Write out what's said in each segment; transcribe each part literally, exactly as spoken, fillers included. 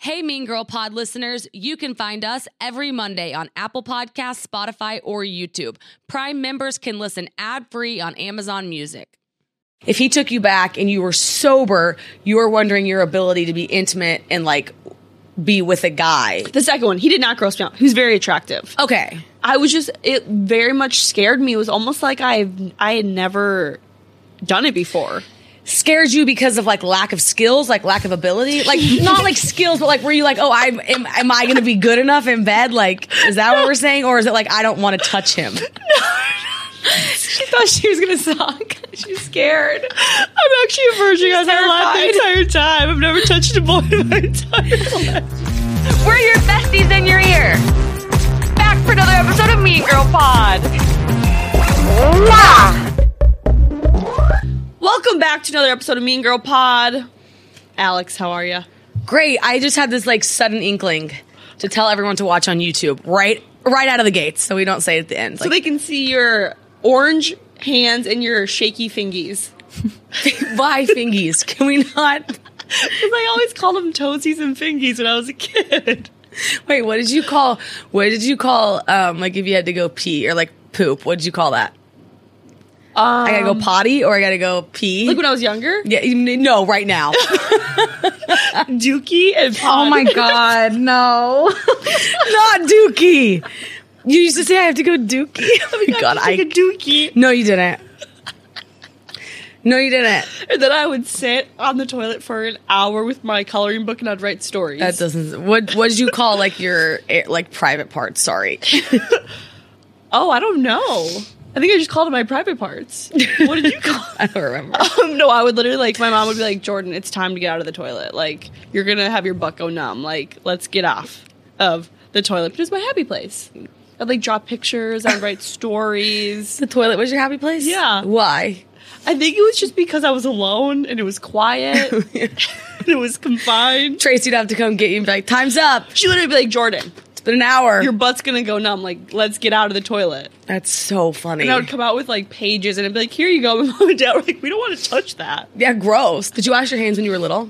Hey, Mean Girl Pod listeners, you can find us every Monday on Apple Podcasts, Spotify, or YouTube. Prime members can listen ad-free on Amazon Music. If he took you back and you were sober, you were wondering your ability to be intimate and, like, be with a guy. The second one, he did not gross me out. He was very attractive. Okay. I was just, it very much scared me. It was almost like I I had never done it before. Scared you because of, like, lack of skills, like lack of ability? Like, not like skills, but like, were you like, oh, I am, am I going to be good enough in bed? Like, is that what we're saying? Or is it like, I don't want to touch him? She thought she was going to suck. She's scared. I'm actually a virgin. I laughed the entire time. I've never touched a boy in my entire life. We're your besties in your ear. Back for another episode of Mean Girl Pod. Mwah! Welcome back to another episode of Mean Girl Pod. Alex, how are you? Great. I just had this like sudden inkling to tell everyone to watch on YouTube right right out of the gates, so we don't say it at the end. So Like, they can see your orange hands and your shaky fingies. why fingies? Can we not? Because I always called them toesies and fingies when I was a kid. Wait, what did you call? What did you call? Um, like if you had to go pee or like poop, what did you call that? Um, I gotta go potty or I gotta go pee. Like when I was younger? Yeah, you- no, right now. Dookie and pod. Oh my God, no. Not Dookie. You used to say I have to go Dookie. Oh my God, Like I a dookie. no, you didn't. No, you didn't. And then I would sit on the toilet for an hour with my coloring book and I'd write stories. That doesn't. What What did you call like your eh, like private parts? Sorry. Oh, I don't know. I think I just called it my private parts. What did you call it? I don't remember. Um, no, I would literally, like, my mom would be like, Jordan, it's time to get out of the toilet. Like, you're going to have your butt go numb. Like, let's get off of the toilet. But it's my happy place. I'd, like, draw pictures. I'd write stories. The toilet was your happy place? Yeah. Why? I think it was just because I was alone and it was quiet. And it was confined. Tracy'd have to come get you and be like, time's up. She would literally be like, Jordan, It's been an hour. your butt's going to go numb. Like, let's get out of the toilet. That's so funny. And I would come out with, like, pages and I'd be like, here you go. My mom and dad were like, we don't want to touch that. Yeah, gross. Did you wash your hands when you were little?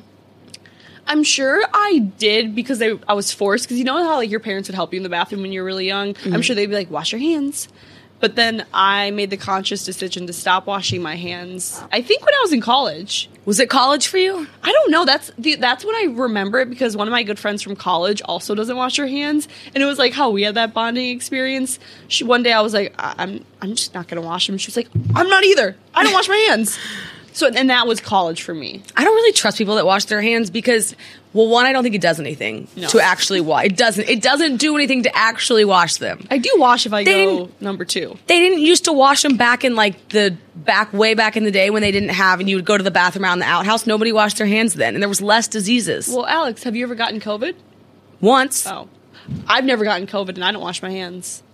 I'm sure I did because they, I was forced. Because you know how like your parents would help you in the bathroom when you were really young? Mm-hmm. I'm sure they'd be like, wash your hands. But then I made the conscious decision to stop washing my hands. I think when I was in college. Was it college for you? I don't know. That's the, that's when I remember it because one of my good friends from college also doesn't wash her hands. And it was like how we had that bonding experience. She, one day I was like, I- I'm I'm just not going to wash them. She was like, I'm not either. I don't wash my hands. So, and that was college for me. I don't really trust people that wash their hands because, well, one, I don't think it does anything No. to actually wash. It doesn't. It doesn't do anything to actually wash them. I do wash if I They go didn't- number two. They didn't used to wash them back in like the back way back in the day when they didn't have, and you would go to the bathroom out in the outhouse. Nobody washed their hands then, and there was less diseases. Well, Alex, have you ever gotten COVID? Once, Oh. I've never gotten COVID and I don't wash my hands.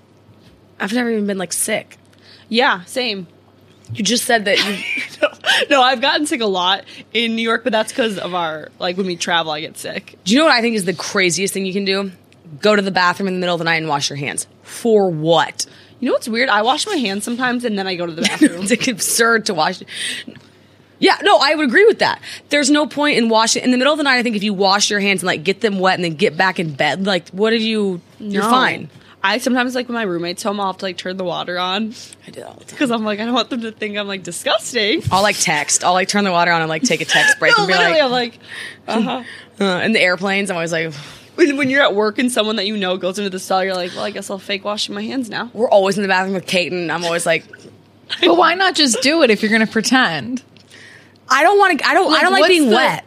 I've never even been like sick. Yeah, same. You just said that you. no, no, I've gotten sick a lot in New York, but that's because of our, like, when we travel, I get sick. Do you know what I think is the craziest thing you can do? Go to the bathroom in the middle of the night and wash your hands. For what? You know what's weird? I wash my hands sometimes and then I go to the bathroom. It's like absurd to wash. Yeah, no, I would agree with that. There's no point in washing in the middle of the night. I think if you wash your hands and like get them wet and then get back in bed, like what did you? You're No. fine. I sometimes, like, when my roommate's home, I'll have to, like, turn the water on. I do all the time. Because I'm like, I don't want them to think I'm, like, disgusting. I'll like text. I'll like turn the water on and like take a text break No, and be literally, like, I'm like, uh-huh. uh, in the airplanes, I'm always like, When, when you're at work and someone that you know goes into the stall, you're like, well, I guess I'll fake washing my hands now. we're always in the bathroom with Kate, and I'm always like, But why not just do it if you're going to pretend? I don't want to. I don't. I don't like what's being the- wet.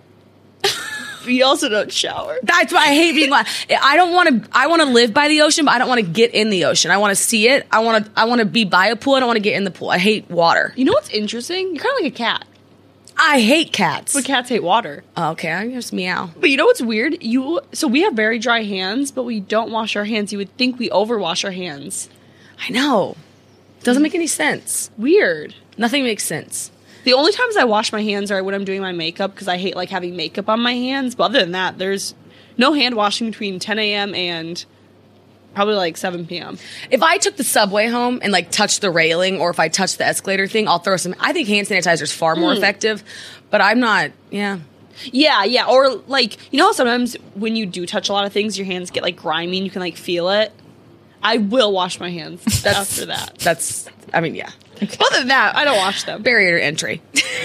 You also don't shower. That's why I hate being wet. I don't want to. I want to live by the ocean, but I don't want to get in the ocean. I want to see it. I want to. I want to be by a pool. I don't want to get in the pool. I hate water. You know what's interesting? You're kind of like a cat. I hate cats. But cats hate water. Oh, okay, I just meow. But you know what's weird? You so we have very dry hands, but we don't wash our hands. You would think we overwash our hands. I know. Doesn't make any sense. Weird. Nothing makes sense. The only times I wash my hands are when I'm doing my makeup because I hate like having makeup on my hands. But other than that, there's no hand washing between ten a.m. and probably like seven p.m. If I took the subway home and like touched the railing, or if I touched the escalator thing, I'll throw some. I think hand sanitizer is far more effective, but I'm not. Yeah, Yeah, yeah. Or, like, you know how sometimes when you do touch a lot of things, your hands get, like, grimy and you can, like, feel it? I will wash my hands after that. That's, I mean, yeah. Other than that, I don't wash them. Barrier to entry.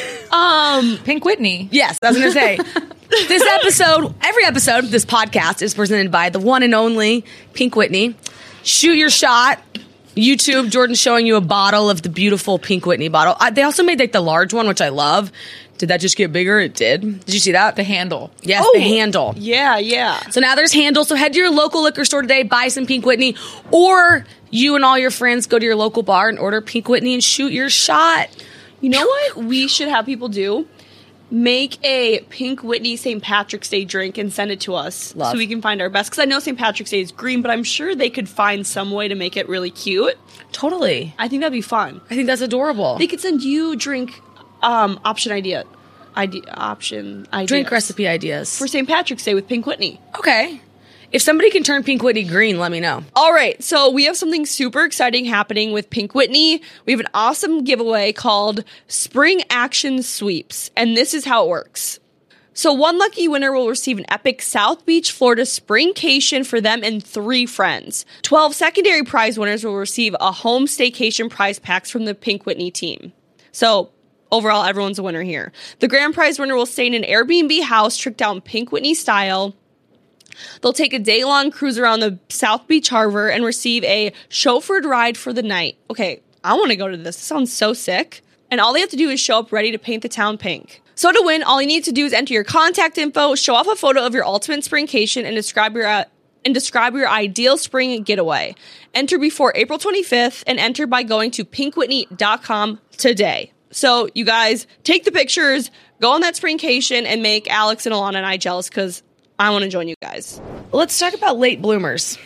Um, Pink Whitney. Yes, I was going to say. This episode, every episode of this podcast is presented by the one and only Pink Whitney. Shoot your shot. YouTube, Jordan's showing you a bottle of the beautiful Pink Whitney bottle. Uh, they also made like the large one, which I love. Did that just get bigger? It did. Did you see that? The handle. Yes, Oh, the handle. yeah, yeah. So now there's handles. So head to your local liquor store today, buy some Pink Whitney, or you and all your friends go to your local bar and order Pink Whitney and shoot your shot. You know what we should have people do? Make a Pink Whitney Saint Patrick's Day drink and send it to us Love. so we can find our best. Because I know Saint Patrick's Day is green, but I'm sure they could find some way to make it really cute. Totally. I think that'd be fun. I think that's adorable. They could send you drink um, option idea, idea option ideas Drink recipe ideas. for Saint Patrick's Day with Pink Whitney. Okay. If somebody can turn Pink Whitney green, let me know. All right, so we have something super exciting happening with Pink Whitney. We have an awesome giveaway called Spring Action Sweeps, and this is how it works. So one lucky winner will receive an epic South Beach, Florida springcation for them and three friends. twelve secondary prize winners will receive a home staycation prize packs from the Pink Whitney team. So overall, everyone's a winner here. The grand prize winner will stay in an Airbnb house tricked out in Pink Whitney style. They'll take a day-long cruise around the South Beach Harbor and receive a chauffeured ride for the night. Okay, I want to go to this. This sounds so sick. And all they have to do is show up ready to paint the town pink. So to win, all you need to do is enter your contact info, show off a photo of your ultimate springcation, and describe your uh, and describe your ideal spring getaway. Enter before April twenty-fifth and enter by going to pink whitney dot com today. So you guys take the pictures, go on that springcation, and make Alex and Alana and I jealous because I want to join you guys. Let's talk about late bloomers.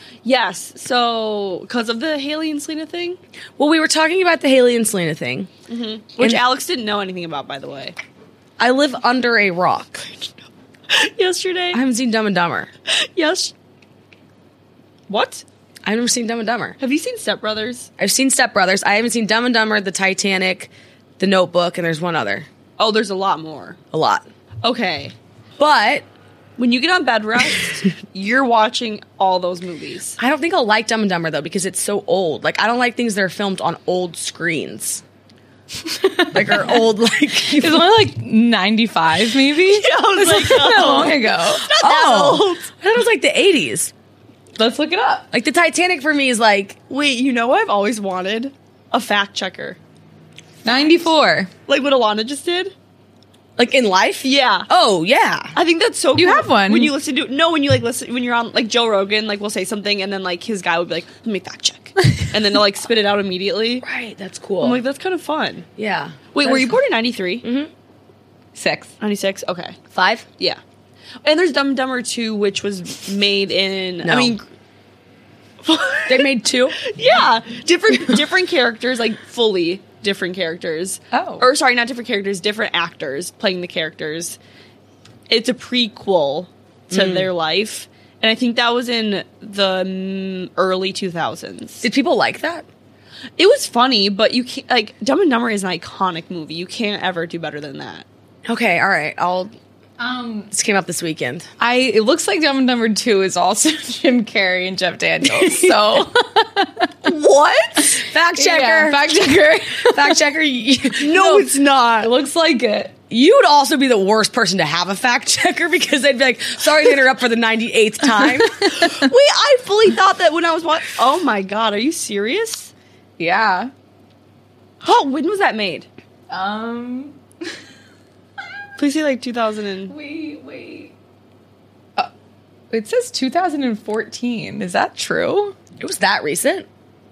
Yes, so because of the Haley and Selena thing, Well, we were talking about the Haley and Selena thing. which And- Alex didn't know anything about, by the way. I live under a rock. Yesterday, I haven't seen Dumb and Dumber. yes. What? I've never seen Dumb and Dumber. Have you seen Step Brothers? I've seen Step Brothers. I haven't seen Dumb and Dumber, The Titanic, The Notebook, and there's one other. Oh, there's a lot more. A lot. Okay, But when you get on bed rest, you're watching all those movies. I don't think I'll like Dumb and Dumber, though, because it's so old. Like, I don't like things that are filmed on old screens. Like, or old, like... It's only like ninety-five, maybe? Yeah, I was like, Not that oh. long ago. oh, old. I thought it was like the eighties. Let's look it up. Like, the Titanic for me is like... Wait, you know what I've always wanted? A fact checker. ninety-four. Like what Alana just did? Like, in life? Yeah. Oh, yeah. I think that's so cool. You have one. When you listen to no, when you like listen when you're on like Joe Rogan, like we'll say something and then like his guy would be like, let me fact check. And then they'll like spit it out immediately. Right, that's cool. I'm like, that's kind of fun. yeah. Wait, That were is you born in ninety-three? Mm-hmm. Six. ninety-six? Okay. Five? Yeah. And there's Dumb and Dumber two, which was made in No. I mean They made two? yeah. Different different characters, like fully different characters. Oh. Or sorry, not different characters, different actors playing the characters. It's a prequel to Mm. their life. And I think that was in the mm, early two thousands. Did people like that? It was funny, but you can't, like, Dumb and Dumber is an iconic movie. You can't ever do better than that. Okay, all right. I'll... Um, This came up this weekend. I it looks like Dumb and Dumber two is also Jim Carrey and Jeff Daniels. So What? Fact checker. Yeah, fact checker. Fact checker. You, No, it's not. It looks like it. you would also be the worst person to have a fact checker because they'd be like, sorry to interrupt for the ninety-eighth time. Wait, I fully thought that when I was watching. Oh my god, are you serious? Yeah. Oh, when was that made? Um. Please say like two thousand and. Wait, wait. Uh, it says two thousand fourteen. Is that true? It was that recent?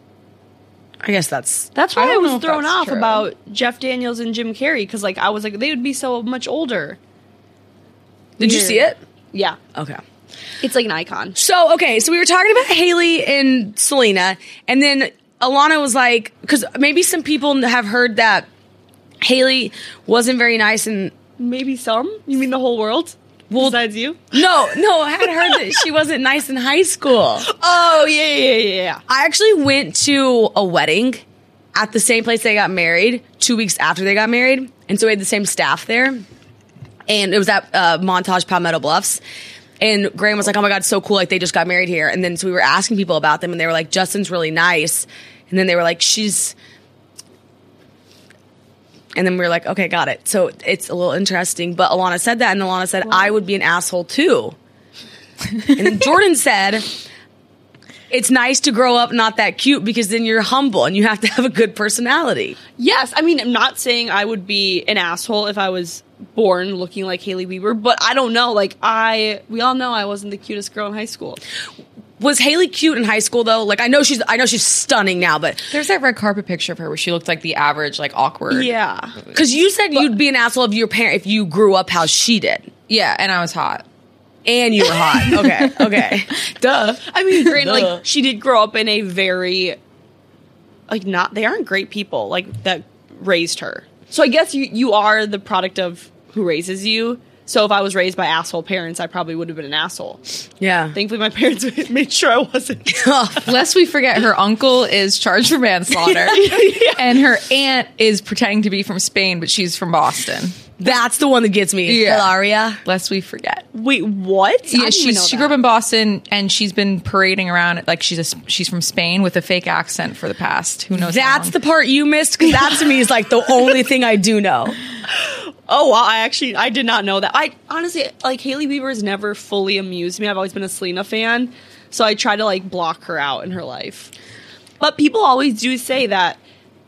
I guess that's... That's I why I, don't know was if thrown that's off true. about Jeff Daniels and Jim Carrey because like I was like they would be so much older. Did you Weird. see it? Yeah, Okay. it's like an icon. So, okay, so we were talking about Haley and Selena, and then Alana was like, because maybe some people have heard that Haley wasn't very nice and... Maybe some. You mean the whole world? Well, Besides you? No, no, I had heard that she wasn't nice in high school. Oh yeah, yeah, yeah, yeah. I actually went to a wedding at the same place they got married two weeks after they got married. And so we had the same staff there. And it was at uh, Montage Palmetto Bluffs. And Graham was like, oh my God, so cool. Like, they just got married here. And then so we were asking people about them, and they were like, Justin's really nice. And then they were like, she's... And then we were like, okay, got it. So it's a little interesting. But Alana said that, and Alana said, I would be an asshole too. And then Jordan said... It's nice to grow up not that cute because then you're humble and you have to have a good personality. Yes, I mean, I'm not saying I would be an asshole if I was born looking like Hailey Bieber, but I don't know. Like, I, we all know I wasn't the cutest girl in high school. Was Hailey cute in high school though? Like, I know she's, I know she's stunning now, but There's that red carpet picture of her where she looked like the average, like awkward. Yeah. because you said you'd be an asshole if your parent if you grew up how she did, Yeah, and I was hot. and you were hot. Okay, okay, duh. I mean, granted, like, she did grow up in a very, like, not, they aren't great people, like, that raised her. So I guess you, you are the product of who raises you. So if I was raised by asshole parents, I probably would have been an asshole. Yeah. Thankfully, my parents made sure I wasn't. Lest we forget, her uncle is charged for manslaughter, and her aunt is pretending to be from Spain, but she's from Boston. That's the one that gets me. Yeah. Hilaria. Lest we forget. Wait, what? I Yeah, didn't even she's, know she that. grew up in Boston, and she's been parading around like she's a, she's from Spain with a fake accent for the past who knows. how That's long. the part you missed, because that to me is like the only thing I do know. Oh, wow. I actually, I did not know that. I honestly, like, Hailey Bieber has never fully amused me. I've always been a Selena fan. So I try to, like, block her out in her life. But people always do say that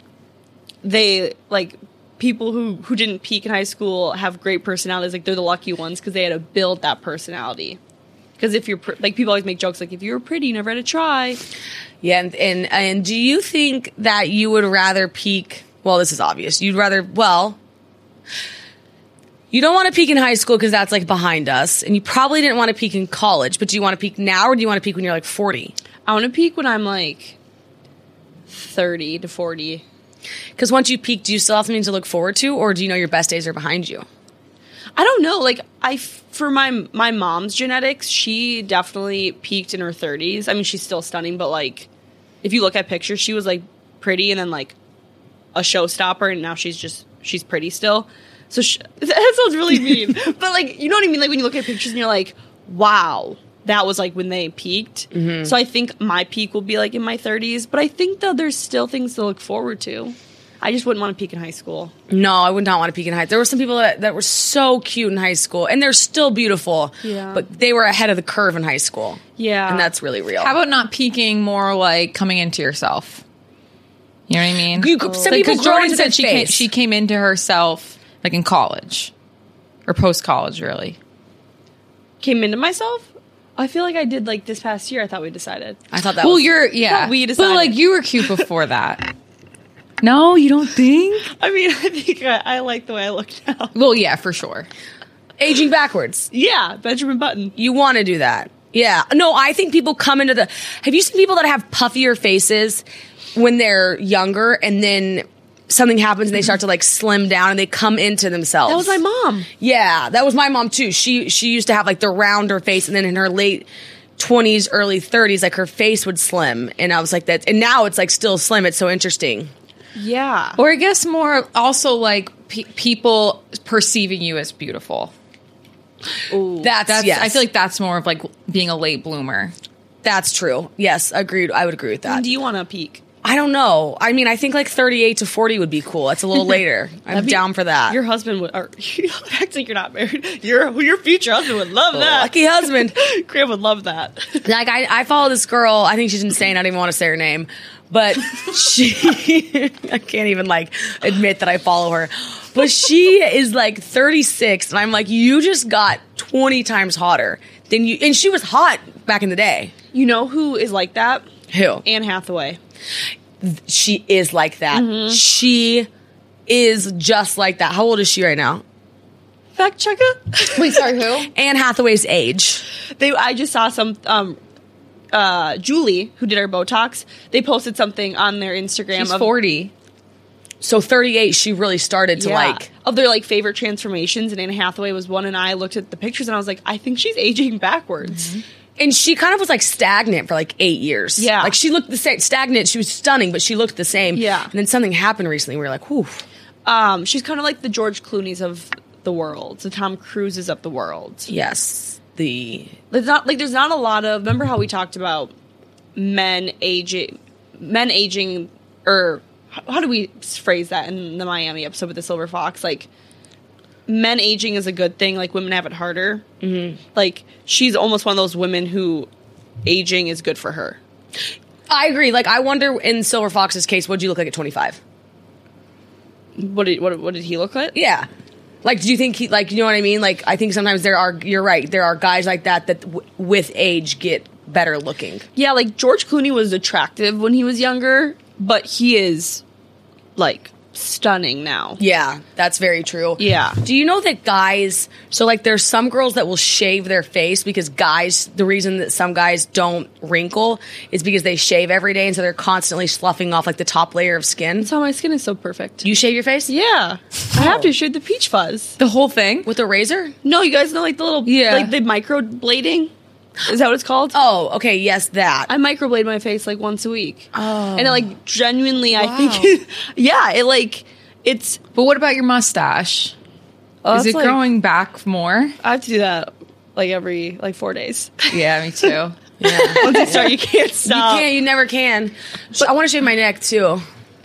they, like, people who, who didn't peak in high school have great personalities. Like, they're the lucky ones because they had to build that personality. Because if you're, pr- like, people always make jokes like, if you were pretty, you never had to try. Yeah, and, and and do you think that you would rather peak? Well, this is obvious. You'd rather, well, you don't want to peak in high school because that's like behind us, and you probably didn't want to peak in college. But do you want to peak now, or do you want to peak when you're like forty? I want to peak when I'm, like, thirty to forty. Because once you peak, do you still have something to look forward to, or do you know your best days are behind you? I don't know. Like, I for my my mom's genetics, she definitely peaked in her thirties. I mean, she's still stunning, but like, if you look at pictures, she was like pretty, and then like a showstopper, and now she's just she's pretty still. So she, that sounds really mean, but like, you know what I mean? Like when you look at pictures and you're like, wow, that was like when they peaked. Mm-hmm. So I think my peak will be like in my thirties, but I think though there's still things to look forward to. I just wouldn't want to peak in high school. No, I would not want to peak in high. There were some people that, that were so cute in high school, and they're still beautiful. Yeah. But they were ahead of the curve in high school. Yeah. And that's really real. How about not peaking, more like coming into yourself? You know what I mean? You could- some Like, people 'cause grow Jordan into said their she came, face. she came into herself like in college or post college, really. Came into myself? I feel like I did like this past year. I thought we decided. I thought that Well, was... you're yeah, Well, we but decided. like you were cute before that. No, you don't think? I mean, I think I, I like the way I look now. Well, yeah, for sure. aging backwards. Yeah, Benjamin Button. You want to do that. Yeah. No, I think people come into the... Have you seen people that have puffier faces when they're younger, and then something happens and they start to like slim down and they come into themselves? That was my mom. Yeah, that was my mom too. She she used to have like the rounder face, and then in her late twenties, early thirties, like her face would slim, and I was like that. And now it's like still slim. It's so interesting. Yeah. Or I guess more also like pe- people perceiving you as beautiful. Ooh. That's, That's yes. I feel like that's more of like being a late bloomer. that's true. Yes, agreed. I would agree with When that. do you want to peak? I don't know. I mean, I think like thirty-eight to forty would be cool. That's a little later. I'm That'd be- down for that. Your husband would, or you act like you're not married. Your your future husband would love that. Lucky husband. Graham would love that. Like I, I follow this girl. I think she's insane. I don't even want to say her name, but she. I can't even like admit that I follow her, but she is like thirty-six, and I'm like, you just got twenty times hotter than you, and she was hot back in the day. You know who is like that? Who? Anne Hathaway. She is like that. Mm-hmm. She is just like that. How old is she right now? Fact checker. Wait, sorry, who? Anne Hathaway's age. They. I just saw some. Um, uh, Julie, who did our Botox, they posted something on their Instagram. She's of, forty. So thirty-eight, she really started to yeah, like. of their like favorite transformations, and Anne Hathaway was one. And I looked at the pictures, and I was like, I think she's aging backwards. Mm-hmm. And she kind of was like stagnant for like eight years. Yeah. Like she looked the same, stagnant. She was stunning, but she looked the same. Yeah. And then something happened recently. We were like, whew. Um, she's kind of like the George Clooney's of the world, the Tom Cruises of the world. Yes. The There's not like there's not a lot of. Remember how we talked about men aging, men aging, or how, how do we phrase that in the Miami episode with the Silver Fox? Like, men aging is a good thing. Like, women have it harder. Mm-hmm. Like, she's almost one of those women who aging is good for her. I agree. Like, I wonder in Silver Fox's case, what did you look like at twenty-five? What did what, what did he look like? Yeah. Like, do you think he, like, you know what I mean? Like, I think sometimes there are, you're right, there are guys like that that w- with age get better looking. Yeah, like, George Clooney was attractive when he was younger, but he is, like, stunning now. Yeah, that's very true. Yeah. Do you know that guys, so like there's some girls that will shave their face because guys, the reason that some guys don't wrinkle is because they shave every day and so they're constantly sloughing off like the top layer of skin. That's how my skin is so perfect. You shave your face? Yeah. I have to shave the peach fuzz. The whole thing? With a razor? No, you guys know like the little, Yeah. like the microblading? Is that what it's called? Oh, okay, yes, that. I microblade my face like once a week. Oh. And it like genuinely, Wow. I think, it, yeah, it like, it's, But what about your mustache? oh, Is it's it like- growing back more? I have to do that like every, like four days. Yeah, me too. Yeah. Once you start, you can't You stop. can't, you never can. But I want to shave my neck too.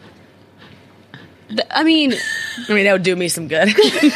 Th- I mean, I mean, that would do me some good.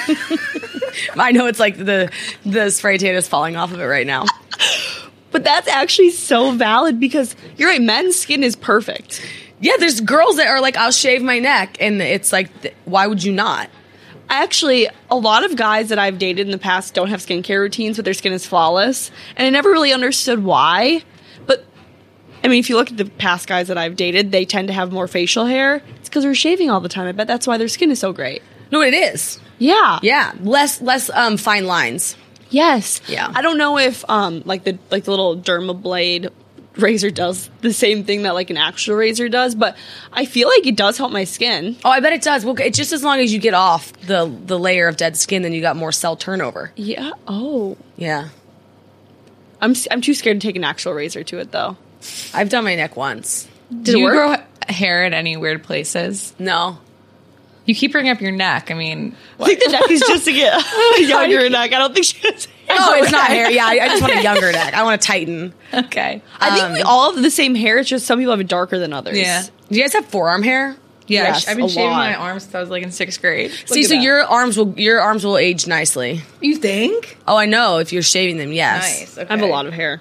I know it's like the the spray tan is falling off of it right now. but that's actually so valid because you're right, men's skin is perfect. Yeah, there's girls that are like, I'll shave my neck, and it's like, th- why would you not? Actually, a lot of guys that I've dated in the past don't have skincare routines, but their skin is flawless. And I never really understood why. But, I mean, if you look at the past guys that I've dated, they tend to have more facial hair. It's because they're shaving all the time. I bet that's why their skin is so great. No, it is. Yeah. Yeah, less less um fine lines. Yes. Yeah. I don't know if, um, like the like the little Dermablade razor does the same thing that like an actual razor does, but I feel like it does help my skin. Oh, I bet it does. Well, it's just as long as you get off the the layer of dead skin, then you got more cell turnover. Yeah. Oh. Yeah, I'm s- I'm too scared to take an actual razor to it though. I've done my neck once. Did Do it you work? grow hair at any weird places? No. You keep bringing up your neck. I mean, I think the neck is just to get a younger neck. I don't think she has. No, it's not hair. Yeah, I, I just want a younger neck. I want to tighten. okay. I think we all have the same hair. It's just some people have it darker than others. Yeah. Do you guys have forearm hair? Yeah, Yes, I've been a shaving lot. my arms since I was like in sixth grade. See, at so that. your arms will your arms will age nicely. You think? Oh, I know. If you're shaving them, yes. Nice. Okay. I have a lot of hair.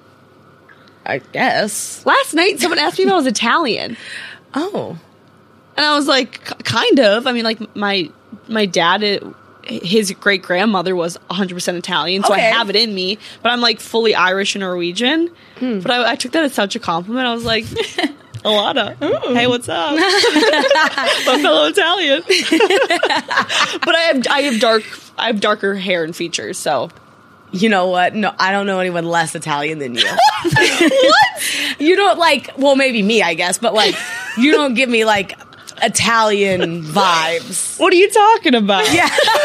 I guess. Last night, someone asked me if I was Italian, Oh. and I was like, "K- kind of. I mean, like my my dad, it, his great grandmother was one hundred percent Italian, so Okay. I have it in me. But I'm like fully Irish and Norwegian. But I, I took that as such a compliment. I was like, Alana, hey, what's up? My fellow Italian. But I have I have dark I have darker hair and features, so. You know what? No, I don't know anyone less Italian than you. What? You don't like, well, maybe me, I guess, but like, you don't give me like Italian vibes. What are you talking about? Yeah.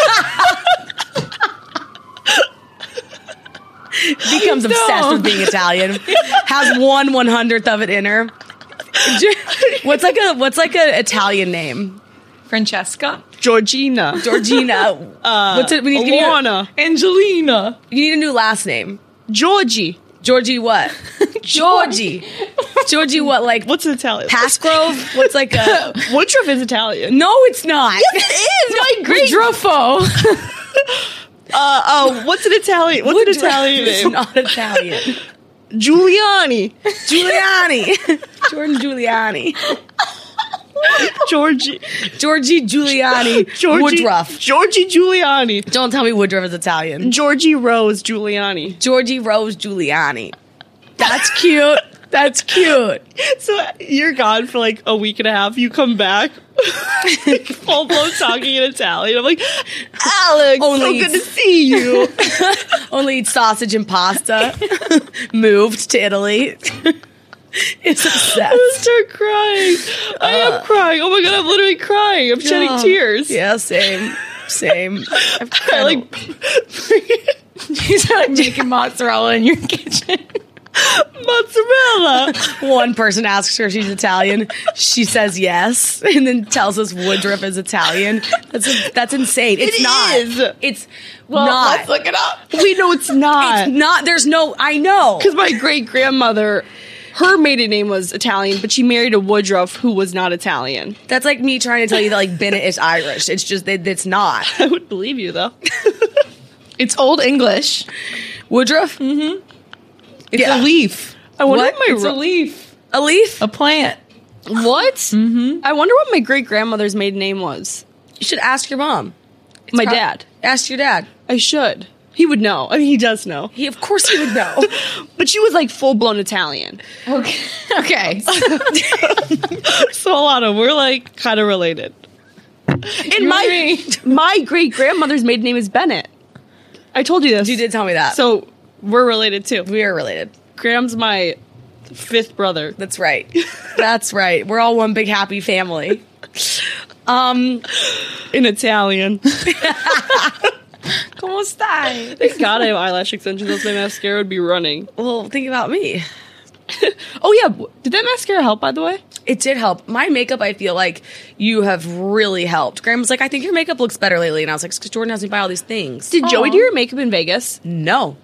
Becomes obsessed with being Italian. Has one one hundredth of it in her. What's like a what's like a Italian name? Francesca? Georgina. Georgina. what's it? We need, you, need a, Alana. Angelina. you need a new last name. Georgie. Georgie what? Georgie. Georgie what? Like What's an Italian? Passgrove? What's like a? Woodruff is Italian. No, it's not. It is. My great. Druffo. Uh, oh, what's an Italian? What's an Italian It's name? not Italian. Giuliani. Giuliani. Jordan Giuliani. Georgie. Georgie Giuliani. Georgie. Woodruff. Georgie Giuliani. Don't tell me Woodruff is Italian. Georgie Rose Giuliani. Georgie Rose Giuliani. That's cute. That's cute. So you're gone for like a week and a half. You come back, like, full blown talking in Italian. I'm like, Alex, Only- so good to see you. Only eats sausage and pasta. Moved to Italy. Is I obsessed. start crying. I am crying. Oh my god, I'm literally crying. I'm shedding Oh. tears. Yeah, same. Same. I've I like. He's like making mozzarella in your kitchen. Mozzarella. One person asks her if she's Italian. She says yes, and then tells us Woodruff is Italian. That's that's insane. It's It not. is. It's Well, not. let's look it up. We know it's not. It's not. There's no. I know. Because my great grandmother, her maiden name was Italian, but she married a Woodruff who was not Italian. That's like me trying to tell you that like Bennett is Irish. It's just that it's not. I would believe you though. It's Old English. Woodruff. Mm-hmm. It's Yeah. a leaf. I wonder What? what my It's a leaf. A leaf. A plant. what? Mm-hmm. I wonder what my great grandmother's maiden name was. You should ask your mom. my prob- dad. Ask your dad. I should. He would know. I mean, he does know. He, of course, he would know. But she was like full blown Italian. Okay. Okay. So Alana, we're like kind of related. And You my and my great grandmother's maiden name is Bennett. I told you this. You did tell me that. So we're related too. we are related. Graham's my fifth brother. That's right. That's right. We're all one big happy family. Um, In Italian. ¿Cómo stai? Thank God I have eyelash extensions, else my mascara would be running. well, think about me. Oh yeah, w- did that mascara help, by the way? It did help. My makeup, I feel like you have really helped. Graham was like, I think your makeup looks better lately. And I was like, because Jordan has me buy all these things. Did Joey do your makeup in Vegas? No.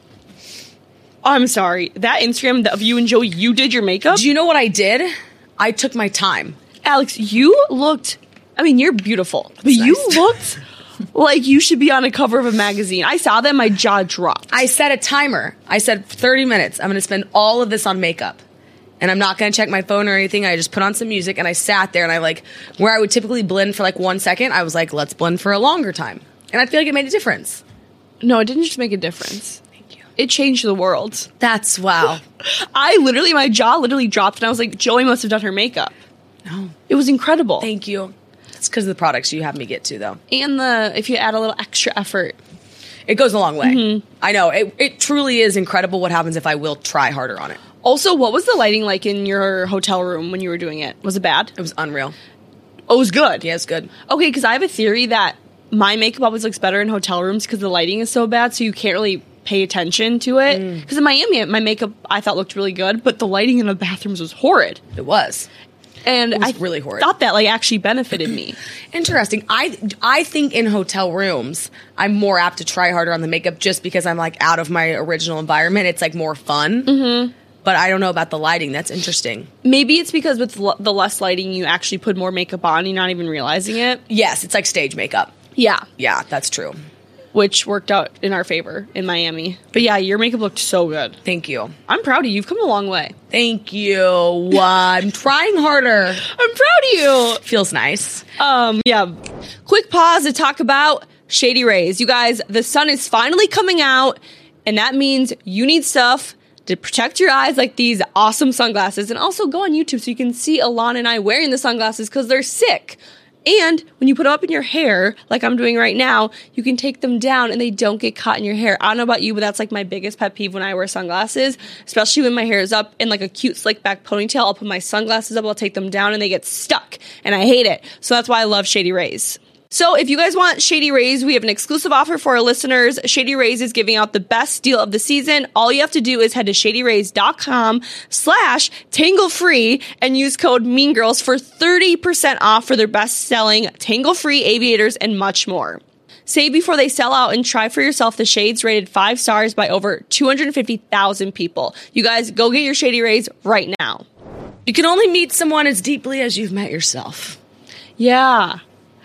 I'm sorry. That Instagram of you and Joey, you did your makeup? Do you know what I did? I took my time. Alex, you looked, I mean, you're beautiful, but you nice. looked like you should be on a cover of a magazine. I saw that, my jaw dropped. I set a timer. I said thirty minutes. I'm going to spend all of this on makeup. And I'm not going to check my phone or anything. I just put on some music and I sat there and I like, where I would typically blend for like one second, I was like, let's blend for a longer time. And I feel like it made a difference. No, it didn't just make a difference. Thank you. It changed the world. That's wow. I literally, my jaw literally dropped and I was like, Joey must have done her makeup. No. It was incredible. Thank you. It's because of the products you have me get to, though. And the, if you add a little extra effort. It goes a long way. I know. It, it truly is incredible what happens if I will try harder on it. Also, what was the lighting like in your hotel room when you were doing it? Was it bad? It was unreal. Oh, it was good. Yeah, it's good. Okay, because I have a theory that my makeup always looks better in hotel rooms because the lighting is so bad, so you can't really pay attention to it. Because in Miami, my makeup I thought looked really good, but the lighting in the bathrooms was horrid. It was. And was I really horrid. thought that like actually benefited me. Interesting. I I think in hotel rooms, I'm more apt to try harder on the makeup just because I'm like out of my original environment. It's like more fun. Mm-hmm. But I don't know about the lighting. That's interesting. Maybe it's because with l- the less lighting, you actually put more makeup on, you're not even realizing it. Yes, it's like stage makeup. Yeah, Yeah, that's true. which worked out in our favor in Miami. But yeah, your makeup looked so good. Thank you. I'm proud of you. You've come a long way. Thank you. Uh, I'm trying harder. I'm proud of you. Feels nice. Um, yeah. Quick pause to talk about Shady Rays. You guys, the sun is finally coming out, and that means you need stuff to protect your eyes like these awesome sunglasses. And also go on YouTube so you can see Alana and I wearing the sunglasses because they're sick. And when you put them up in your hair, like I'm doing right now, you can take them down and they don't get caught in your hair. I don't know about you, but that's like my biggest pet peeve when I wear sunglasses, especially when my hair is up in like a cute slick back ponytail. I'll put my sunglasses up, I'll take them down and they get stuck and I hate it. So that's why I love Shady Rays. So if you guys want Shady Rays, we have an exclusive offer for our listeners. Shady Rays is giving out the best deal of the season. All you have to do is head to shadyrays.com slash tangle free and use code Mean Girls for thirty percent off for their best-selling tangle free aviators and much more. Save before they sell out and try for yourself the shades rated five stars by over two hundred fifty thousand people. You guys, go get your Shady Rays right now. You can only meet someone as deeply as you've met yourself. Yeah.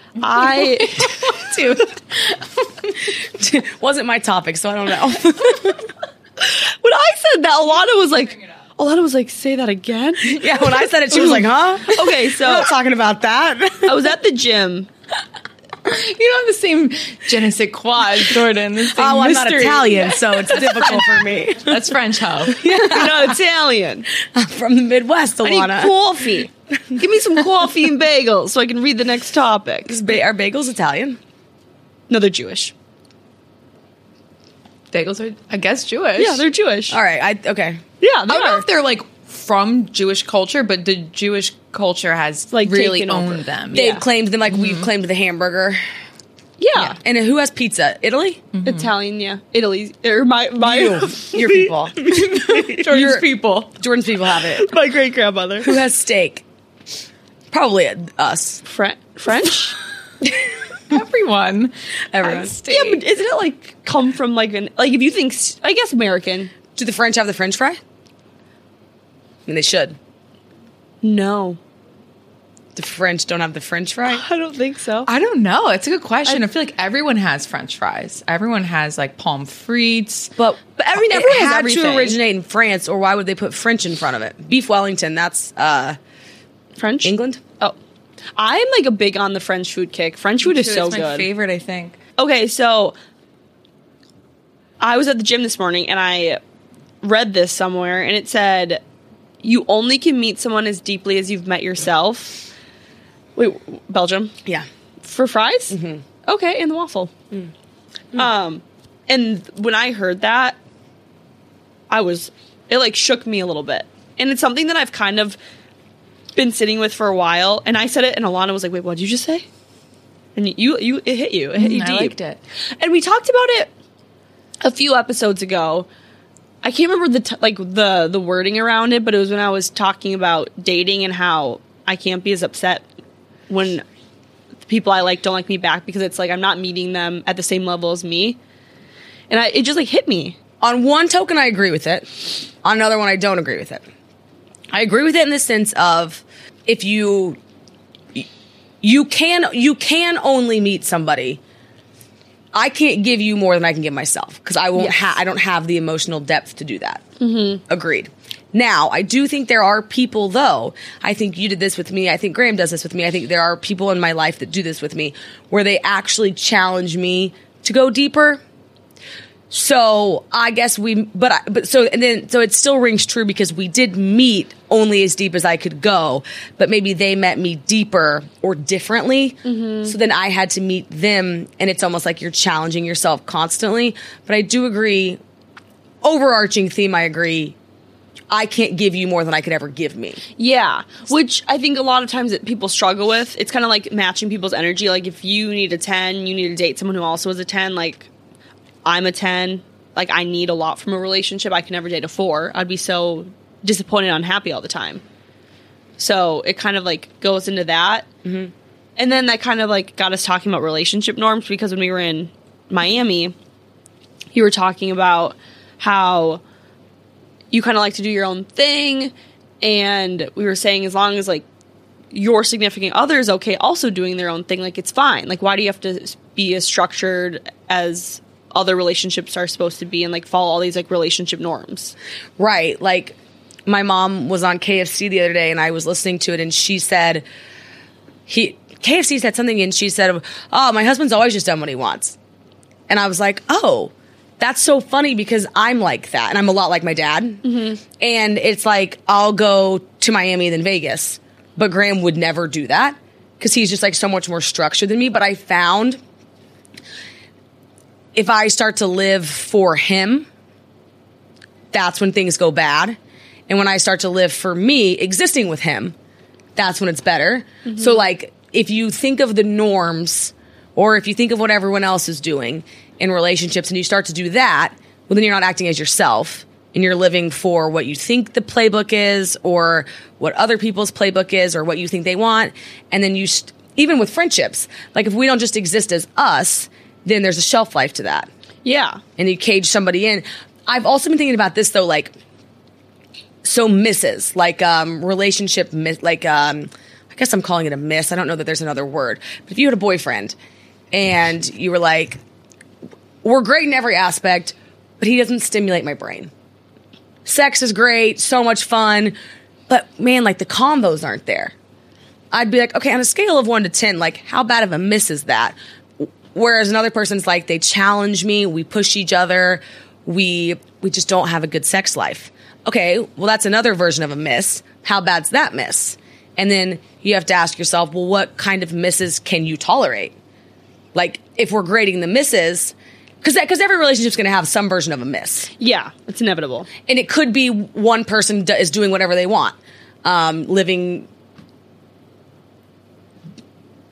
I... Dude. Wasn't my topic, so I don't know. When I said that, Alana was like... Alana was like, say that again? Yeah, when I said it, she was like, huh? Okay, so... We're not talking about that. I was at the gym. You don't have the same je ne sais quoi as Jordan. The same Oh, I'm not mystery. Italian, so it's difficult for me. That's French, ho. You're not Italian. I'm from the Midwest, I need Alana. coffee. Give me some coffee and bagels so I can read the next topic. Is ba- are bagels Italian? No, they're Jewish. Bagels are, I guess, Jewish. Yeah, they're Jewish. All right, I okay. Yeah, I they don't know are. if they're like from Jewish culture, but the Jewish culture has Like, really taken over. owned them. They've Yeah. claimed them like we've claimed the hamburger. Yeah. And who has pizza? Italy? Italian, yeah. Italy. Or my, my, You. Your people. Jordan's Your- people. Jordan's people have it. My great grandmother. Who has steak? Probably us. Fre- French? Everyone. Everyone. Yeah, but isn't it like come from like an, like if you think, s- I guess American. Do the French have the French fry? I mean, they should. No. The French don't have the French fry? I don't think so. I don't know. It's a good question. I, feel like everyone has French fries. Everyone has like pommes frites. But, But every- it everyone has had everything. to originate in France, or why would they put French in front of it? Beef Wellington, that's uh, French? England? Oh. I'm like a big on the French food kick. French food is so it's my good. favorite, I think. Okay, so I was at the gym this morning and I read this somewhere and it said, you only can meet someone as deeply as you've met yourself. Wait, Belgium? Yeah. For fries? Mm-hmm. Okay, and the waffle. Mm. Um, and when I heard that, I was, it like shook me a little bit. And it's something that I've kind of been sitting with for a while. And I said it and Alana was like, wait, what did you just say? And you, you, it hit you. It hit you Mm, I deep. liked it. And we talked about it a few episodes ago. I can't remember the t- like the the wording around it, but it was when I was talking about dating and how I can't be as upset when the people I like don't like me back because it's like I'm not meeting them at the same level as me. And I, it just like hit me. On one token, I agree with it. On another one, I don't agree with it. I agree with it in the sense of if you you can you can only meet somebody. I can't give you more than I can give myself because I won't. Yes. Ha- I don't have the emotional depth to do that. Mm-hmm. Agreed. Now, I do think there are people, though. I think you did this with me. I think Graham does this with me. I think there are people in my life that do this with me, where they actually challenge me to go deeper. So I guess we, but I, but so and then so it still rings true because we did meet only as deep as I could go, but maybe they met me deeper or differently. Mm-hmm. So then I had to meet them, and it's almost like you're challenging yourself constantly. But I do agree, overarching theme. I agree. I can't give you more than I could ever give me. Yeah, which I think a lot of times that people struggle with. It's kind of like matching people's energy. Like if you need a ten, you need to date someone who also is a ten. Like I'm a ten. Like I need a lot from a relationship. I can never date a four. I'd be so disappointed and unhappy all the time. So it kind of like goes into that. Mm-hmm. And then that kind of like got us talking about relationship norms because when we were in Miami, you were talking about how you kind of like to do your own thing. And we were saying as long as like your significant other is okay also doing their own thing, like it's fine. Like why do you have to be as structured as other relationships are supposed to be and like follow all these like relationship norms? Right. Like my mom was on K F C the other day and I was listening to it and she said, he K F C said something and she said, oh, my husband's always just done what he wants. And I was like, oh, that's so funny because I'm like that. And I'm a lot like my dad. Mm-hmm. And it's like, I'll go to Miami than Vegas. But Graham would never do that because he's just like so much more structured than me. But I found if I start to live for him, that's when things go bad. And when I start to live for me, existing with him, that's when it's better. Mm-hmm. So like, if you think of the norms or if you think of what everyone else is doing in relationships and you start to do that, well, then you're not acting as yourself and you're living for what you think the playbook is or what other people's playbook is or what you think they want. And then you, st- even with friendships, like if we don't just exist as us, then there's a shelf life to that. Yeah. And you cage somebody in. I've also been thinking about this though, like, so misses, like um, relationship, miss, like um, I guess I'm calling it a miss. I don't know that there's another word. But if you had a boyfriend and you were like, we're great in every aspect, but he doesn't stimulate my brain. Sex is great, so much fun, but man, like the combos aren't there. I'd be like, okay, on a scale of one to ten, like how bad of a miss is that? Whereas another person's like, they challenge me, we push each other, we we just don't have a good sex life. Okay, well, that's another version of a miss. How bad's that miss? And then you have to ask yourself, well, what kind of misses can you tolerate? Like, if we're grading the misses, because because every relationship's going to have some version of a miss. Yeah, it's inevitable. And it could be one person d- is doing whatever they want, um, living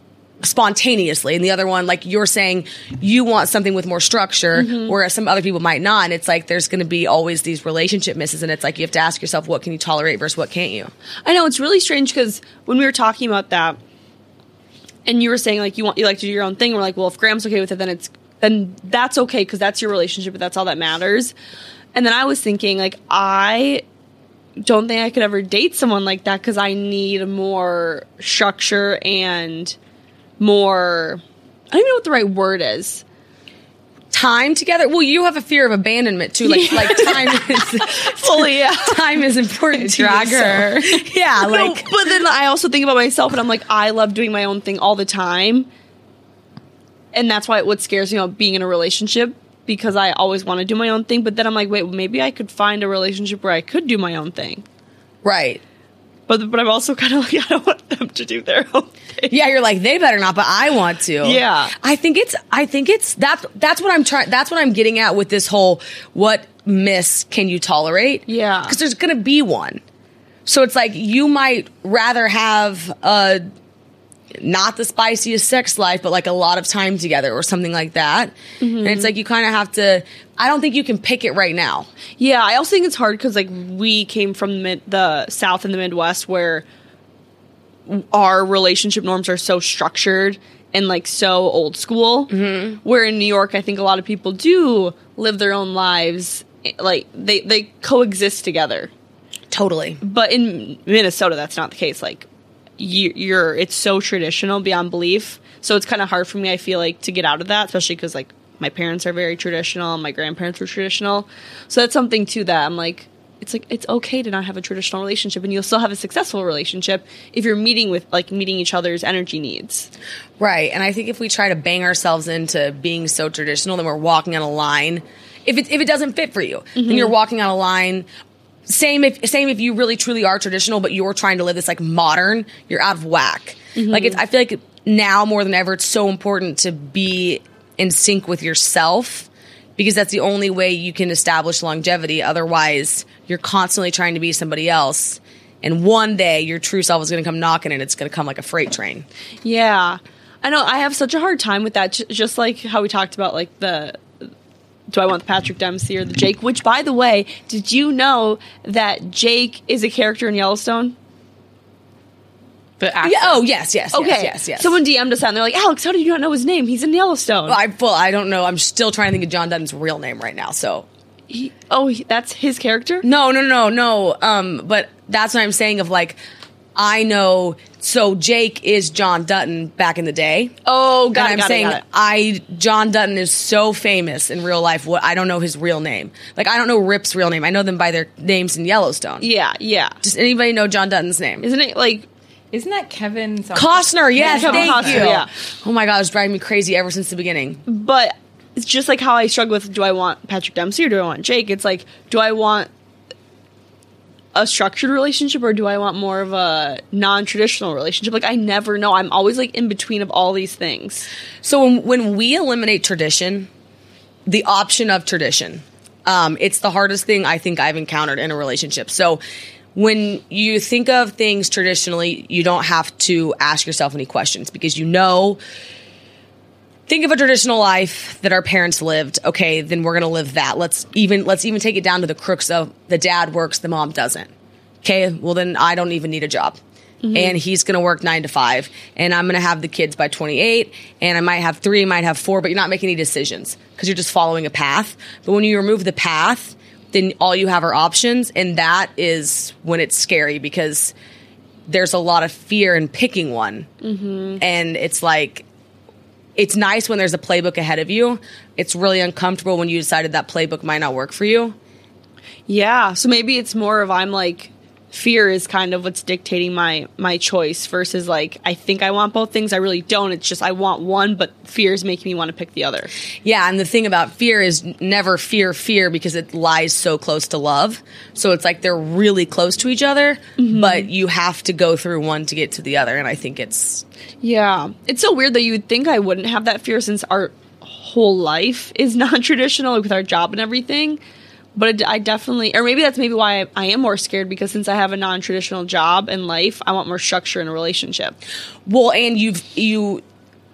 spontaneously, and the other one, like you're saying, you want something with more structure, mm-hmm. whereas some other people might not. And it's like there's going to be always these relationship misses, and it's like you have to ask yourself, what can you tolerate versus what can't you? I know, it's really strange because when we were talking about that, and you were saying like you want you like to do your own thing, and we're like, well, if Graham's okay with it, then it's then that's okay because that's your relationship, but that's all that matters. And then I was thinking like I don't think I could ever date someone like that because I need more structure and more, I don't even know what the right word is. Time together? Well, you have a fear of abandonment too. Like, yeah. like time is fully, yeah. time is important to drag you, her. So. Yeah, like. No, but then I also think about myself, and I'm like, I love doing my own thing all the time, and that's why what scares me about being in a relationship, because I always want to do my own thing. But then I'm like, wait, maybe I could find a relationship where I could do my own thing, right? But but I'm also kind of like, I don't want them to do their own thing. Yeah, you're like, they better not, but I want to. Yeah. I think it's, I think it's, that, that's what I'm trying, that's what I'm getting at with this whole, what miss can you tolerate? Yeah. Because there's going to be one. So it's like, you might rather have a, not the spiciest sex life, but like a lot of time together or something like that. Mm-hmm. And it's like, you kind of have to, I don't think you can pick it right now. Yeah, I also think it's hard because like we came from the, mid, the South and the Midwest where our relationship norms are so structured and like so old school. Mm-hmm. Where in New York, I think a lot of people do live their own lives. Like they, they coexist together. Totally. But in Minnesota, that's not the case. Like, You, you're it's so traditional beyond belief, so it's kind of hard for me, I feel like, to get out of that, especially because like my parents are very traditional, my grandparents were traditional, so that's something too that I'm like, it's like it's okay to not have a traditional relationship, and you'll still have a successful relationship if you're meeting with like meeting each other's energy needs. Right. And I think if we try to bang ourselves into being so traditional, then we're walking on a line. If it if it doesn't fit for you, mm-hmm. then you're walking on a line. Same if same if you really truly are traditional, but you're trying to live this like modern, you're out of whack. Mm-hmm. Like it's, I feel like now more than ever, it's so important to be in sync with yourself, because that's the only way you can establish longevity. Otherwise, you're constantly trying to be somebody else, and one day your true self is going to come knocking, and it's going to come like a freight train. Yeah, I know. I have such a hard time with that. Just like how we talked about, like the. Do I want the Patrick Dempsey or the Jake? Which, by the way, did you know that Jake is a character in Yellowstone? The actor. Yeah, oh, yes, yes, okay. yes, yes, yes. Someone D M'd us out, and they're like, Alex, how did you not know his name? He's in Yellowstone. Well, I, well, I don't know. I'm still trying to think of John Dutton's real name right now, so... He, oh, he, that's his character? No, no, no, no. Um, but that's what I'm saying of, like, I know... So Jake is John Dutton back in the day. Oh, got and it, I'm got saying it, got it. I John Dutton is so famous in real life. What I don't know his real name. Like I don't know Rip's real name. I know them by their names in Yellowstone. Yeah, yeah. Does anybody know John Dutton's name? Isn't it like Isn't that Kevin something? Costner? Yes, Yeah, Kevin thank Costner, you. yeah. Oh my god, it's driving me crazy ever since the beginning. But it's just like how I struggle with, do I want Patrick Dempsey or do I want Jake? It's like, do I want a structured relationship or do I want more of a non-traditional relationship? Like, I never know. I'm always like in between of all these things. So when, when we eliminate tradition, the option of tradition, um, it's the hardest thing I think I've encountered in a relationship. So when you think of things traditionally, you don't have to ask yourself any questions because you know... Think of a traditional life that our parents lived. Okay, then we're gonna live that. Let's even let's even take it down to the crux of the dad works, the mom doesn't. Okay, well then I don't even need a job, mm-hmm. and he's gonna work nine to five, and I'm gonna have the kids by twenty-eight, and I might have three, might have four, but you're not making any decisions because you're just following a path. But when you remove the path, then all you have are options, and that is when it's scary because there's a lot of fear in picking one, mm-hmm. and it's like. It's nice when there's a playbook ahead of you. It's really uncomfortable when you decided that playbook might not work for you. Yeah. So maybe it's more of I'm like, fear is kind of what's dictating my my choice versus like, I think I want both things. I really don't. It's just I want one, but fear is making me want to pick the other. Yeah. And the thing about fear is never fear fear because it lies so close to love. So it's like they're really close to each other, mm-hmm. but you have to go through one to get to the other. And I think it's... Yeah. It's so weird that you would think I wouldn't have that fear since our whole life is non-traditional like with our job and everything. But it, I definitely, or maybe that's maybe why I, I am more scared because since I have a non-traditional job and life, I want more structure in a relationship. Well, and you've, you,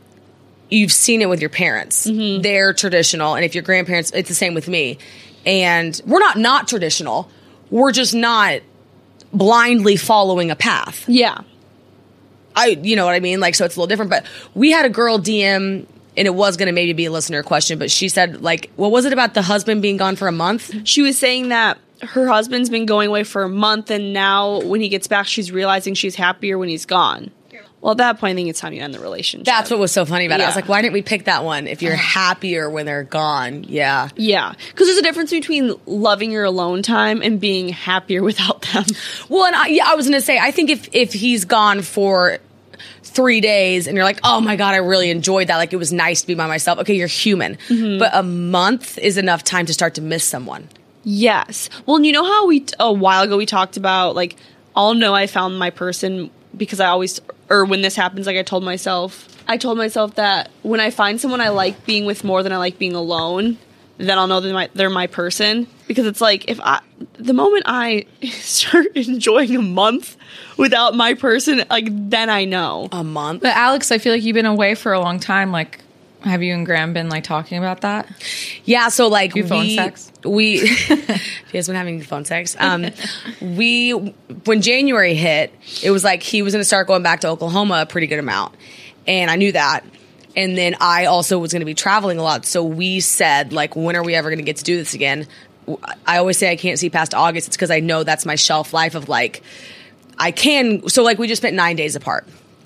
you've seen it with your parents. Mm-hmm. They're traditional. And if your grandparents, it's the same with me. And we're not not traditional. We're just not blindly following a path. Yeah. I, you know what I mean? Like, so it's a little different. But we had a girl D M, and it was going to maybe be a listener question, but she said, like, what was it about the husband being gone for a month? She was saying that her husband's been going away for a month, and now when he gets back, she's realizing she's happier when he's gone. Well, at that point, I think it's time you end the relationship. That's what was so funny about it. I was Yeah. like, why didn't we pick that one? If you're happier when they're gone. Yeah. Yeah. Because there's a difference between loving your alone time and being happier without them. Well, and I, yeah, I was going to say, I think if, if he's gone for three days and you're like, oh my God, I really enjoyed that. Like, it was nice to be by myself. Okay, you're human. Mm-hmm. But a month is enough time to start to miss someone. Yes. Well, and you know how we, a while ago, we talked about, like, I'll know I found my person because I always, or when this happens, like I told myself, I told myself that when I find someone I like being with more than I like being alone, then I'll know they're my, they're my person. Because it's like, if I, the moment I start enjoying a month without my person, like, then I know. A month? But Alex, I feel like you've been away for a long time. Like, have you and Graham been like talking about that? Yeah, so like You phone we, sex? we, you guys been having phone sex. Um, we, when January hit, it was like he was going to start going back to Oklahoma a pretty good amount. And I knew that. And then I also was going to be traveling a lot. So we said, like, when are we ever going to get to do this again? I always say I can't see past August. It's because I know that's my shelf life of like, I can. So like we just spent nine days apart.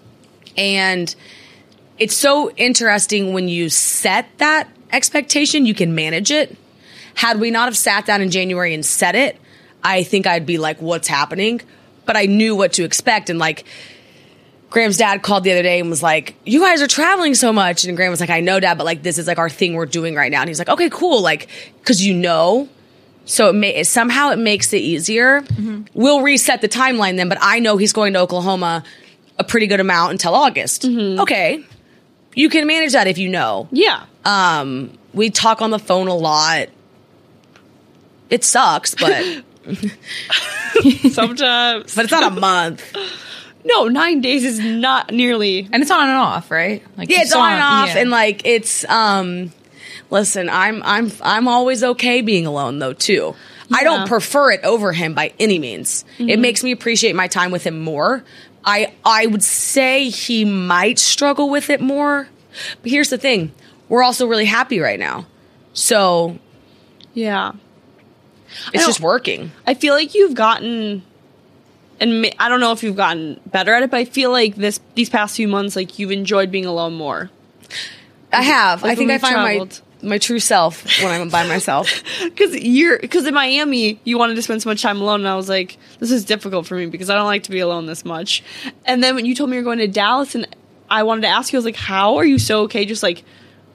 And it's so interesting when you set that expectation, you can manage it. Had we not have sat down in January and set it, I think I'd be like, what's happening? But I knew what to expect. And like, Graham's dad called the other day and was like, you guys are traveling so much. And Graham was like, I know, Dad, but like, this is like our thing we're doing right now. And he's like, okay, cool. Like, cause you know, so it may, somehow it makes it easier. Mm-hmm. We'll reset the timeline then, but I know he's going to Oklahoma a pretty good amount until August. Mm-hmm. Okay. You can manage that if you know. Yeah. Um, we talk on the phone a lot. It sucks, but Sometimes. but it's not a month. No, nine days is not nearly. And it's on and off, right? Like Yeah, you it's still on and off, yeah. and like it's. Um, listen, I'm I'm I'm always okay being alone though too. I don't Yeah. prefer it over him by any means. Mm-hmm. It makes me appreciate my time with him more. I I would say he might struggle with it more, but here's the thing: we're also really happy right now, so Yeah. it's I just don't- working. I feel like you've gotten, and ma- I don't know if you've gotten better at it, but I feel like this these past few months, like you've enjoyed being alone more. I have. Like I think when I we find traveled. my my true self when I'm by myself. Because you're, because in Miami, you wanted to spend so much time alone, and I was like, this is difficult for me because I don't like to be alone this much. And then when you told me you're going to Dallas, and I wanted to ask you, I was like, how are you so okay just like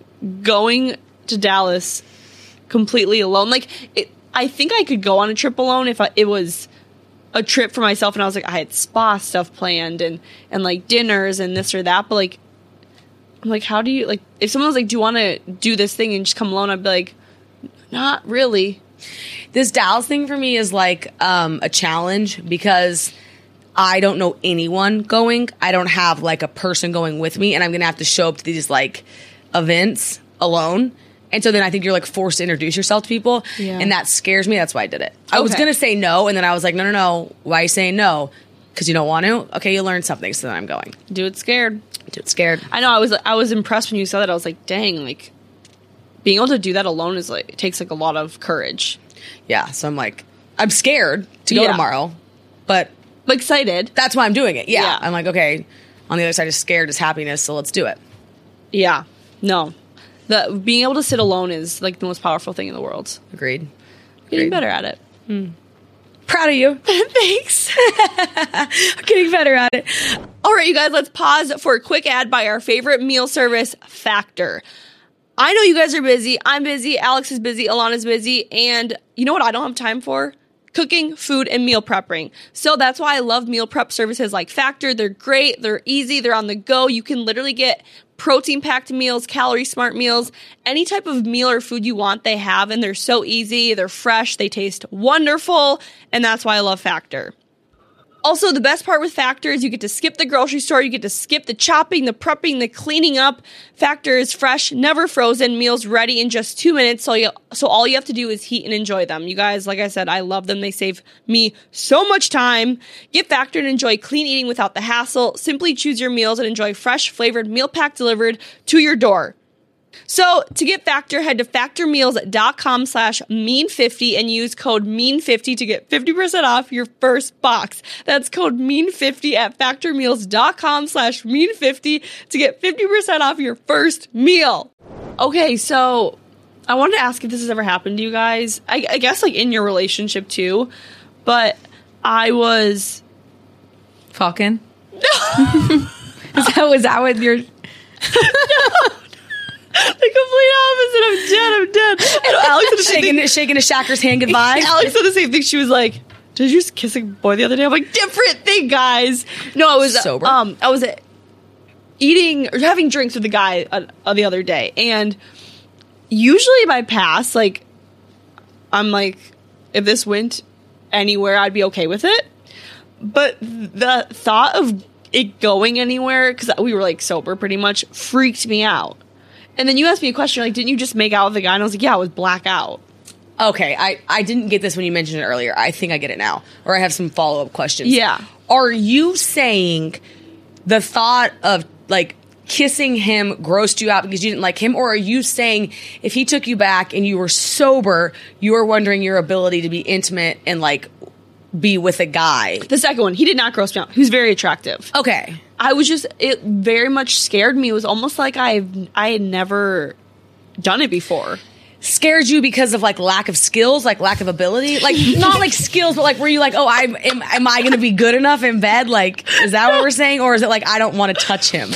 going to Dallas completely alone? Like, it, I think I could go on a trip alone if I, it was a trip for myself, and I was like, I had spa stuff planned and and like dinners and this or that, but like, I'm like, how do you, like, if someone was like, do you want to do this thing and just come alone? I'd be like, not really. This Dallas thing for me is like um, a challenge because I don't know anyone going. I don't have like a person going with me, and I'm gonna have to show up to these like events alone. And so then I think you're like forced to introduce yourself to people, Yeah. and that scares me. That's why I did it. I was Okay. gonna say no, and then I was like, no, no, no. Why are you saying no? Because you don't want to? Okay, you learned something, so then I'm going. Do it scared. Do it scared. I know. I was I was impressed when you said that. I was like, dang, like being able to do that alone is like, it takes like a lot of courage. Yeah, so I'm like, I'm scared to go Yeah. tomorrow, but But excited. that's why I'm doing it. Yeah. Yeah. I'm like, okay, on the other side of scared is happiness, so let's do it. Yeah. No. The being able to sit alone is like the most powerful thing in the world. Agreed. Getting Agreed. better at it. Proud of you. Thanks. I'm getting better at it. All right, you guys, let's pause for a quick ad by our favorite meal service, Factor. I know you guys are busy. I'm busy. Alex is busy. Alana's busy. And you know what I don't have time for? Cooking, food, and meal prepping. So that's why I love meal prep services like Factor. They're great. They're easy. They're on the go. You can literally get protein-packed meals, calorie-smart meals, any type of meal or food you want, they have. And they're so easy. They're fresh. They taste wonderful. And that's why I love Factor. Also, the best part with Factor is you get to skip the grocery store, you get to skip the chopping, the prepping, the cleaning up. Factor is fresh, never frozen, meals ready in just two minutes, so you, so all you have to do is heat and enjoy them. You guys, like I said, I love them. They save me so much time. Get Factor and enjoy clean eating without the hassle. Simply choose your meals and enjoy fresh, flavored meal pack delivered to your door. So to get Factor, head to factormeals.com slash mean50 and use code mean fifty to get fifty percent off your first box. That's code mean fifty at factormeals.com slash mean50 to get fifty percent off your first meal. Okay, so I wanted to ask if this has ever happened to you guys. I, I guess like in your relationship too, but I was... Fucking? No! is, that, was that what you're... No! The complete opposite. I'm dead. I'm dead. And Alex was shaking, thinking, shaking a Shacker's hand goodbye. Alex said the same thing. She was like, "Did you just kiss a boy the other day?" I'm like, "Different thing, guys." No, I was sober. Um, I was uh, eating or having drinks with the guy uh, uh, the other day, and usually my past, like, I'm like, if this went anywhere, I'd be okay with it. But the thought of it going anywhere, because we were like sober pretty much, freaked me out. And then you asked me a question, like, didn't you just make out with the guy? And I was like, yeah, I was blackout. Okay, I, I didn't get this when you mentioned it earlier. I think I get it now. Or I have some follow-up questions. Yeah. Are you saying the thought of, like, kissing him grossed you out because you didn't like him? Or are you saying if he took you back and you were sober, you were wondering your ability to be intimate and, like, be with a guy? The second one, he did not gross me out. He was very attractive. Okay. I was just, it very much scared me. It was almost like I I had never done it before. Scared you because of like lack of skills, like lack of ability, like not like skills, but like were you like, oh, I'm am, am I going to be good enough in bed? Like, is that what we're saying, or is it like I don't want to touch him?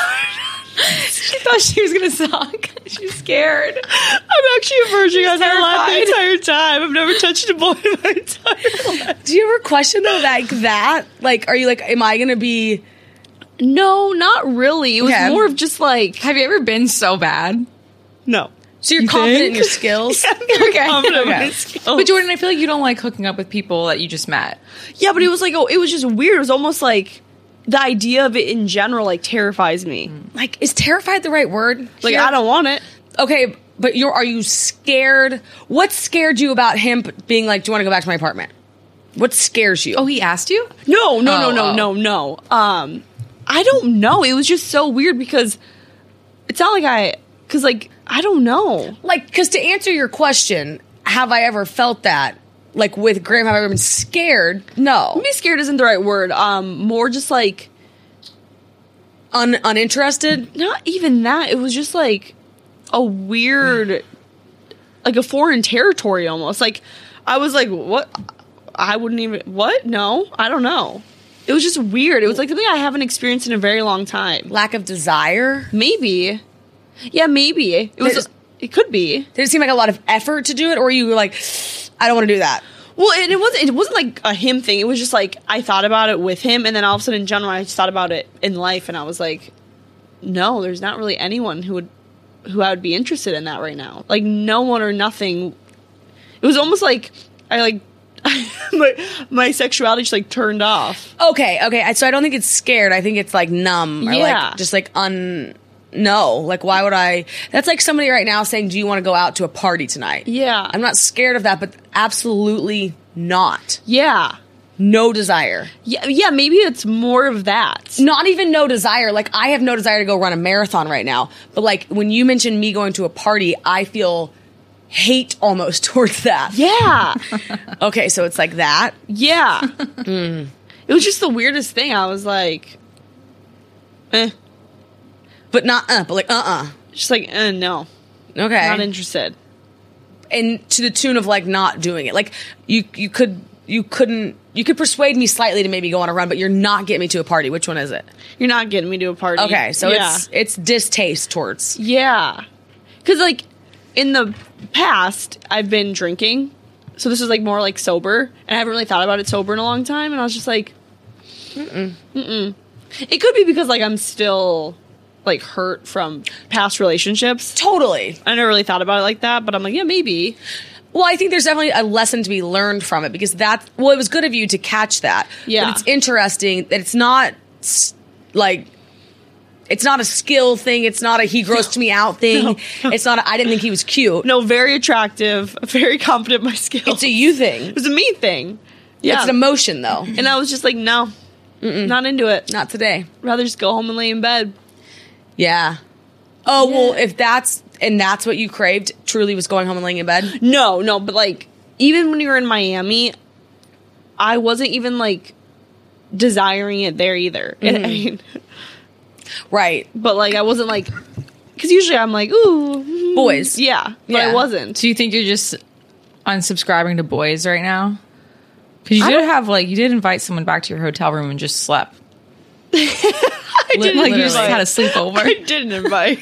She thought she was gonna suck. She's scared. I'm actually a virgin. I laughed the entire time. I've never touched a boy in my entire life. Do you ever question though, like that? Like, are you like, am I going to be? No, not really. It was Okay. more of just like, Have you ever been so bad? no. So you're You confident think? in your skills? Okay. Confident in Okay. my skills. But Jordan, I feel like you don't like hooking up with people that you just met. Yeah, but it was like, oh, it was just weird. It was almost like the idea of it in general like terrifies me. Like, is terrified the right word? Like, here? I don't want it. Okay, but you're are you scared? What scared you about him being like, do you want to go back to my apartment? What scares you? Oh, he asked you? No, no, no, Oh, no, oh. no, no. Um, I don't know. It was just so weird because it's not like I, because like, I don't know. Like, because to answer your question, have I ever felt that? Like with Graham, have I ever been scared? No. Maybe scared isn't the right word. Um, more just like, Un- uninterested? not even that. It was just like a weird, like a foreign territory almost. Like, I was like, what? I wouldn't even, what? No, I don't know. It was just weird. It was like something I haven't experienced in a very long time. Lack of desire? Maybe. Yeah, maybe. It was, There's- it could be. Did it seem like a lot of effort to do it? Or you were like, I don't want to do that? Well, and it wasn't. It wasn't like a him thing. It was just like I thought about it with him, and then all of a sudden, in general, I just thought about it in life, and I was like, no, there's not really anyone who would, who I would be interested in that right now. Like no one or nothing. It was almost like I like my my sexuality just like turned off. Okay, okay. So I don't think it's scared. I think it's like numb or Yeah. like just like un. No, like why would I? That's like somebody right now saying, "Do you want to go out to a party tonight?" Yeah. I'm not scared of that, but absolutely not. Yeah, No desire. yeah, yeah. Maybe it's more of that. Not even no desire. Like I have no desire to go run a marathon right now. But like when you mention me going to a party, I feel hate almost towards that. Yeah, Okay, so it's like that. yeah. It was just the weirdest thing. I was like, eh. But not uh, but like uh-uh. Just like, eh, no, Okay. not interested. And to the tune of like not doing it. Like you you could you couldn't you could persuade me slightly to maybe go on a run, but you're not getting me to a party. Which one is it? You're not getting me to a party. Okay, so yeah. it's it's distaste towards. Yeah. Because, like, in the past, I've been drinking. So this is, like, more, like, sober. And I haven't really thought about it sober in a long time. And I was just like, mm-mm. Mm-mm. It could be because, like, I'm still, like, hurt from past relationships. Totally. I never really thought about it like that. But I'm like, yeah, maybe. Well, I think there's definitely a lesson to be learned from it because that's, well, it was good of you to catch that. Yeah. But it's interesting that it's not s- like, it's not a skill thing. It's not a he grossed me out thing. No, no. It's not a, I didn't think he was cute. No, very attractive, very confident in my skills. It's a you thing. It was a me thing. Yeah. It's an emotion, though. And I was just like, no, Mm-mm. not into it. Not today. Rather just go home and lay in bed. Yeah. Oh, Yeah. well, if that's, and that's what you craved, truly was going home and laying in bed? No, no, but like, even when you were in Miami, I wasn't even like desiring it there either. Mm-hmm. I mean, Right. but like, I wasn't like, because usually I'm like, ooh, mm, Boys. yeah, but Yeah. I wasn't. Do you think you're just unsubscribing to boys right now? Because you I did don't- have like you did invite someone back to your hotel room and just slept. I Li- didn't like you just invite. had a sleepover. I didn't invite.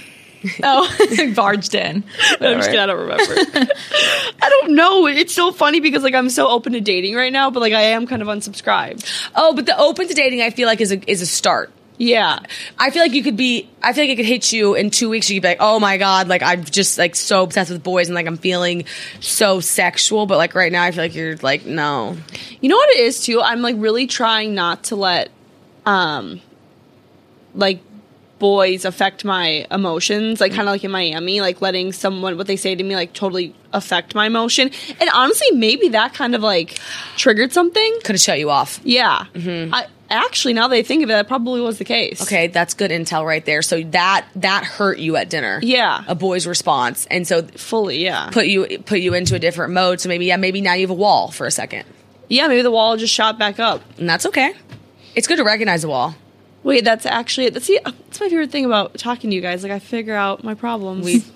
Oh, barged in. No, I'm just kidding. I don't remember. I don't know. It's so funny because like I'm so open to dating right now, but like I am kind of unsubscribed. Oh, but the open to dating, I feel like, is a, is a start. Yeah. I feel like you could be, I feel like it could hit you in two weeks. You could be like, oh my God, like I'm just like so obsessed with boys and like I'm feeling so sexual. But like right now, I feel like you're like, no. You know what it is too? I'm like really trying not to let um like boys affect my emotions, like kind of like in Miami, like letting someone what they say to me like totally affect my emotion. And honestly, maybe that kind of like triggered something. Could have shut you off. Yeah. I actually, now that I think of it, that probably was the case. Okay, that's good intel right there. So that that hurt you at dinner. Yeah. A boy's response. And so Fully, yeah. put you put you into a different mode. So maybe, yeah, maybe now you have a wall for a second. Yeah, maybe the wall just shot back up. And that's okay. It's good to recognize a wall. Wait, that's actually that's see, that's my favorite thing about talking to you guys. Like I figure out my problems. We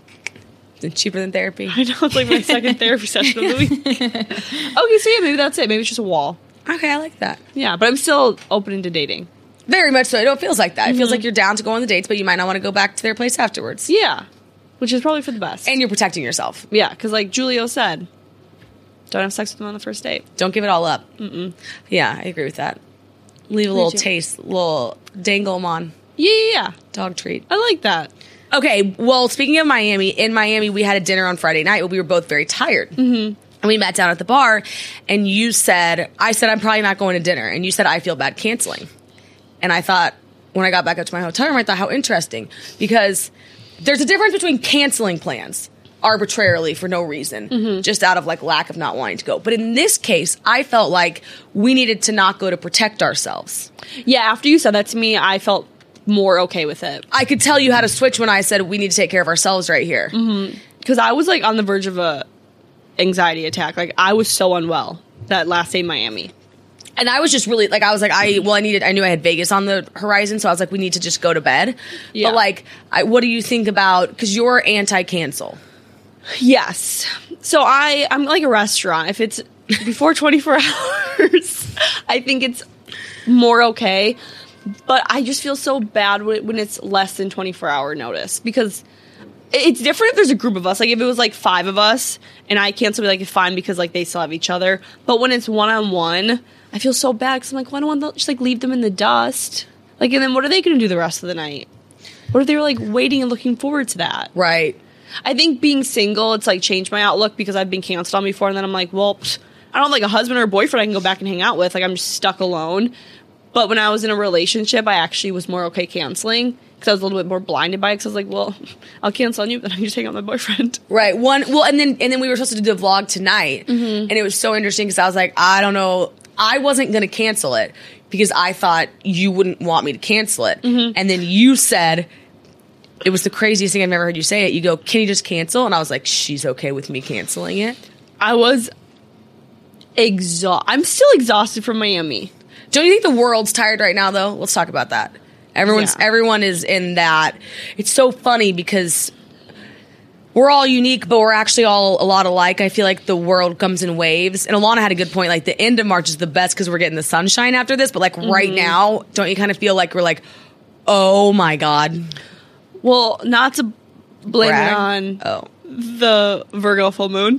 it's cheaper than therapy. I know it's like my second therapy session of the week. Okay, so yeah, maybe that's it. Maybe it's just a wall. Okay, I like that. Yeah, but I'm still open to dating. Very much so. It feels like that. It Mm-hmm. feels like you're down to go on the dates, but you might not want to go back to their place afterwards. Yeah, which is probably for the best. And you're protecting yourself. yeah, because like Julio said, don't have sex with them on the first date. Don't give it all up. Mm-mm. Yeah, I agree with that. Leave a little too. taste, little dangle them on. Yeah, yeah, yeah. Dog treat. I like that. Okay, well, speaking of Miami, in Miami, we had a dinner on Friday night, but we were both very tired. Mm-hmm. And we met down at the bar, and you said, I said, I'm probably not going to dinner. And you said, I feel bad canceling. And I thought, when I got back up to my hotel room, I thought, how interesting. Because there's a difference between canceling plans arbitrarily for no reason, just out of like lack of not wanting to go. But in this case, I felt like we needed to not go to protect ourselves. Yeah, after you said that to me, I felt more okay with it. I could tell you how to switch when I said we need to take care of ourselves right here. Because I was like on the verge of a anxiety attack. Like I was so unwell that last day in Miami. And I was just really like, I was like, I, well, I needed, I knew I had Vegas on the horizon. So I was like, we need to just go to bed. Yeah. But like, I, what do you think about, cause you're anti-cancel. Yes. So I, I'm like a restaurant. If it's before twenty-four hours, I think it's more okay. But I just feel so bad when, when it's less than twenty-four hour notice because it's different if there's a group of us. Like if it was like five of us and I cancel, be like, it's fine because like they still have each other. But when it's one on one, I feel so bad because I'm like, well, I don't want to just like leave them in the dust. Like, and then what are they going to do the rest of the night? What if they were like waiting and looking forward to that? Right. I think being single, it's like changed my outlook because I've been canceled on before, and then I'm like, well, pfft, I don't have like a husband or a boyfriend I can go back and hang out with. Like I'm just stuck alone. But when I was in a relationship, I actually was more okay canceling because I was a little bit more blinded by it. Because I was like, well, I'll cancel on you, but I can just hang out with my boyfriend. Right. One, well, and then, and then we were supposed to do the vlog tonight. Mm-hmm. And it was so interesting because I was like, I don't know. I wasn't going to cancel it because I thought you wouldn't want me to cancel it. Mm-hmm. And then you said, it was the craziest thing I've ever heard you say it. You go, can you just cancel? And I was like, she's okay with me canceling it. I was exhausted. I'm still exhausted from Miami. Don't you think the world's tired right now, though? Let's talk about that. Everyone's Yeah. everyone is in that. It's so funny because we're all unique, but we're actually all a lot alike. I feel like the world comes in waves. And Alana had a good point. Like the end of March is the best because we're getting the sunshine after this. But like right now, don't you kind of feel like we're like, oh my God. Well, not to blame Brag? it on Oh. the Virgo full moon.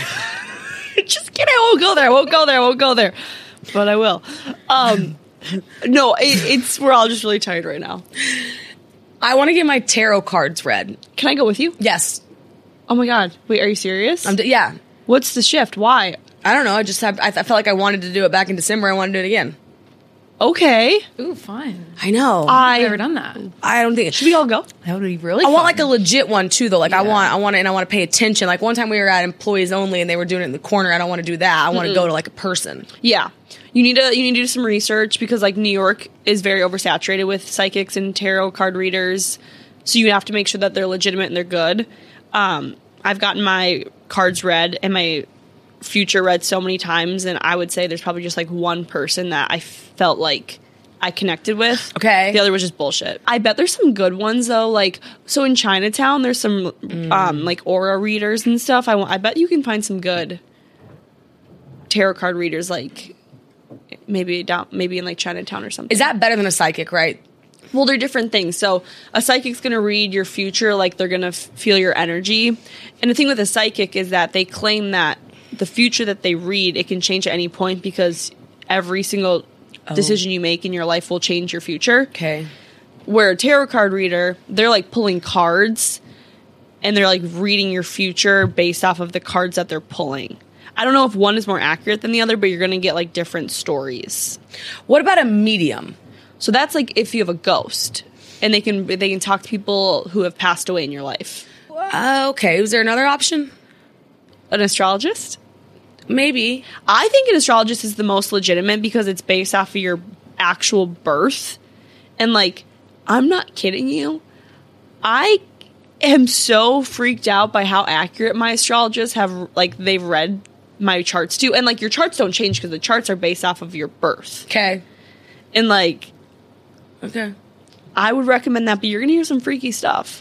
Just kidding. I won't go there. I won't go there. I won't go there. But I will. Um, no, it, it's we're all just really tired right now. I want to get my tarot cards read. Can I go with you? Yes. Oh my god. Wait, are you serious? I'm d- yeah. What's the shift? Why? I don't know. I just have. I, I felt like I wanted to do it back in December. I want to do it again. Okay. Ooh, fun. I know. I've I never done that. I don't think. should we all go? That would be really I fun. want like a legit one too, though. Like I Yeah. want, I want, and I want to pay attention. Like one time we were at employees only, and they were doing it in the corner. I don't want to do that. I want to go to like a person. Yeah. You need to you need to do some research because like New York is very oversaturated with psychics and tarot card readers. So you have to make sure that they're legitimate and they're good. Um, I've gotten my cards read and my future read so many times, and I would say there's probably just like one person that I felt like I connected with. Okay. The other was just bullshit. I bet there's some good ones though. Like so in Chinatown, there's some um, like aura readers and stuff. I, wa- I bet you can find some good tarot card readers. Like maybe down, maybe in like Chinatown or something. Is that better than a psychic? Right. Well, they're different things. So a psychic's going to read your future, like they're going to f- feel your energy. And the thing with a psychic is that they claim that the future that they read, it can change at any point because every single decision you make in your life will change your future. Okay. Where a tarot card reader, they're like pulling cards and they're like reading your future based off of the cards that they're pulling. I don't know if one is more accurate than the other, but you're going to get like different stories. What about a medium? So that's like if you have a ghost and they can they can talk to people who have passed away in your life. Uh, okay. Is there another option? An astrologist? Maybe. I think an astrologist is the most legitimate because it's based off of your actual birth. And like, I'm not kidding you. I am so freaked out by how accurate my astrologists have, like, they've read my charts too. And like, your charts don't change because the charts are based off of your birth. Okay. And like, Okay. I would recommend that, but you're going to hear some freaky stuff.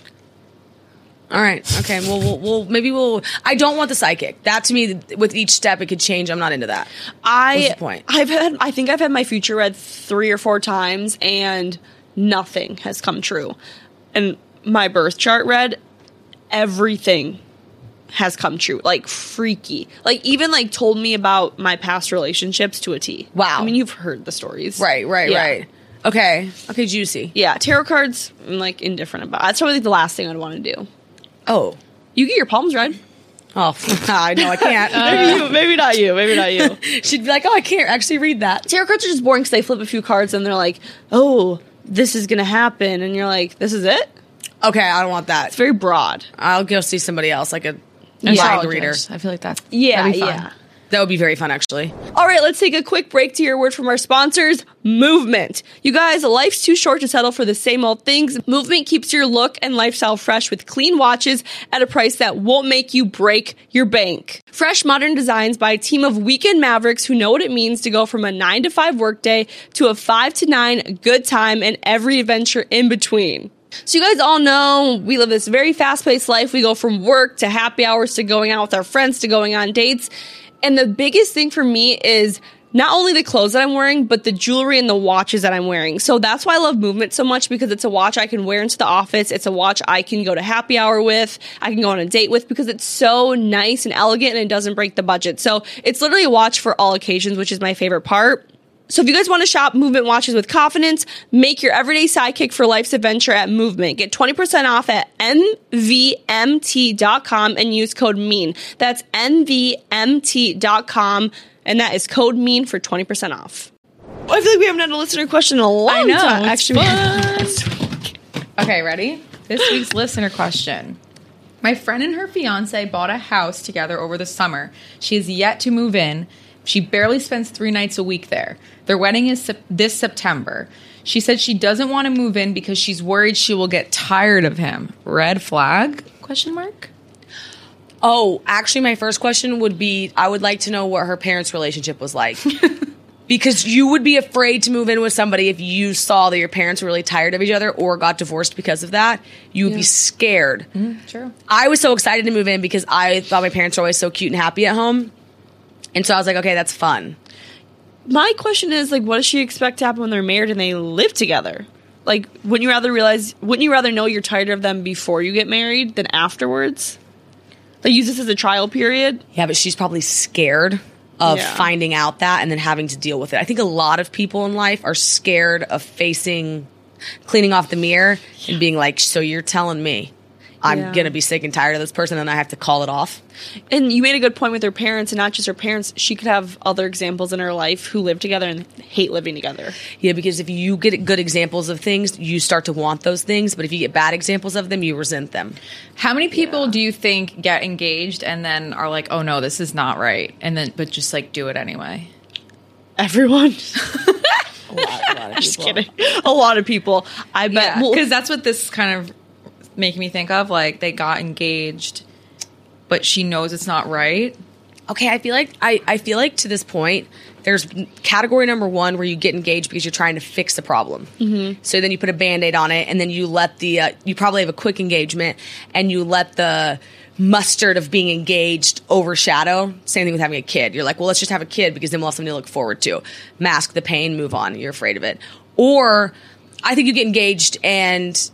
All right. Okay. Well, we'll, we'll maybe we'll. I don't want the psychic. That to me, with each step, it could change. I'm not into that. I What's the point? I've had I think I've had my future read three or four times and nothing has come true. And my birth chart read, everything has come true. Like freaky. Like even like told me about my past relationships to a T. Wow. I mean, you've heard the stories. Right. Right. Yeah. Right. Okay. Okay. Juicy. Yeah, tarot cards I'm like indifferent about. That's probably the last thing I'd want to do. Oh. You get your palms read. Oh. I know. I can't. Maybe you, maybe not you, maybe not you. She'd be like, "Oh, I can't actually read that." Tarot cards are just boring because they flip a few cards and they're like, oh, this is going to happen. And you're like, this is it? Okay. I don't want that. It's very broad. I'll go see somebody else, like a Yeah. mind reader. Astrologist. I feel like that's Yeah, that'd be fun. yeah. That would be very fun, actually. All right, let's take a quick break to hear a word from our sponsors, Movement. You guys, life's too short to settle for the same old things. Movement keeps your look and lifestyle fresh with clean watches at a price that won't make you break your bank. Fresh modern designs by a team of weekend mavericks who know what it means to go from a nine to five workday to a five to nine good time and every adventure in between. So you guys all know we live this very fast-paced life. We go from work to happy hours to going out with our friends to going on dates. And the biggest thing for me is not only the clothes that I'm wearing, but the jewelry and the watches that I'm wearing. So that's why I love Movement so much, because it's a watch I can wear into the office. It's a watch I can go to happy hour with. I can go on a date with because it's so nice and elegant and it doesn't break the budget. So it's literally a watch for all occasions, which is my favorite part. So if you guys want to shop Movement watches with confidence, make your everyday sidekick for life's adventure at Movement. Get twenty percent off at N V M T dot com and use code MEAN. That's N V M T dot com, and that is code MEAN for twenty percent off. I feel like we haven't had a listener question in a long I know, time. it's Actually, Okay, ready? This week's listener question. My friend and her fiance bought a house together over the summer. She is yet to move in. She barely spends three nights a week there. Their wedding is sep- this September. She said she doesn't want to move in because she's worried she will get tired of him. Red flag? Question mark? Oh, actually, my first question would be, I would like to know what her parents' relationship was like. Because you would be afraid to move in with somebody if you saw that your parents were really tired of each other or got divorced because of that. You would Yeah. be scared. Mm, true. I was so excited to move in because I thought my parents were always so cute and happy at home. And so I was like, okay, that's fun. my question is, like, what does she expect to happen when they're married and they live together? Like, wouldn't you rather realize, wouldn't you rather know you're tired of them before you get married than afterwards? Like, use this as a trial period? Yeah, but she's probably scared of Yeah. finding out that and then having to deal with it. I think a lot of people in life are scared of facing, cleaning off the mirror and being like, so you're telling me. I'm Yeah. going to be sick and tired of this person and I have to call it off. And you made a good point with her parents, and not just her parents. She could have other examples in her life who live together and hate living together. Yeah, because if you get good examples of things, you start to want those things. But if you get bad examples of them, you resent them. How many people do you think get engaged and then are like, oh no, this is not right, and then but just like do it anyway? Everyone. A lot, a lot of Just people. kidding. A lot of people. I bet. Yeah, well, because that's what this kind of making me think of. Like they got engaged, but she knows it's not right. Okay, I feel like I, I feel like to this point, there's category number one where you get engaged because you're trying to fix the problem. Mm-hmm. So then you put a Band-Aid on it, and then you let the uh, you probably have a quick engagement, and you let the mustard of being engaged overshadow. Same thing with having a kid. You're like, well, let's just have a kid because then we'll have something to look forward to. Mask the pain, move on. You're afraid of it. Or I think you get engaged and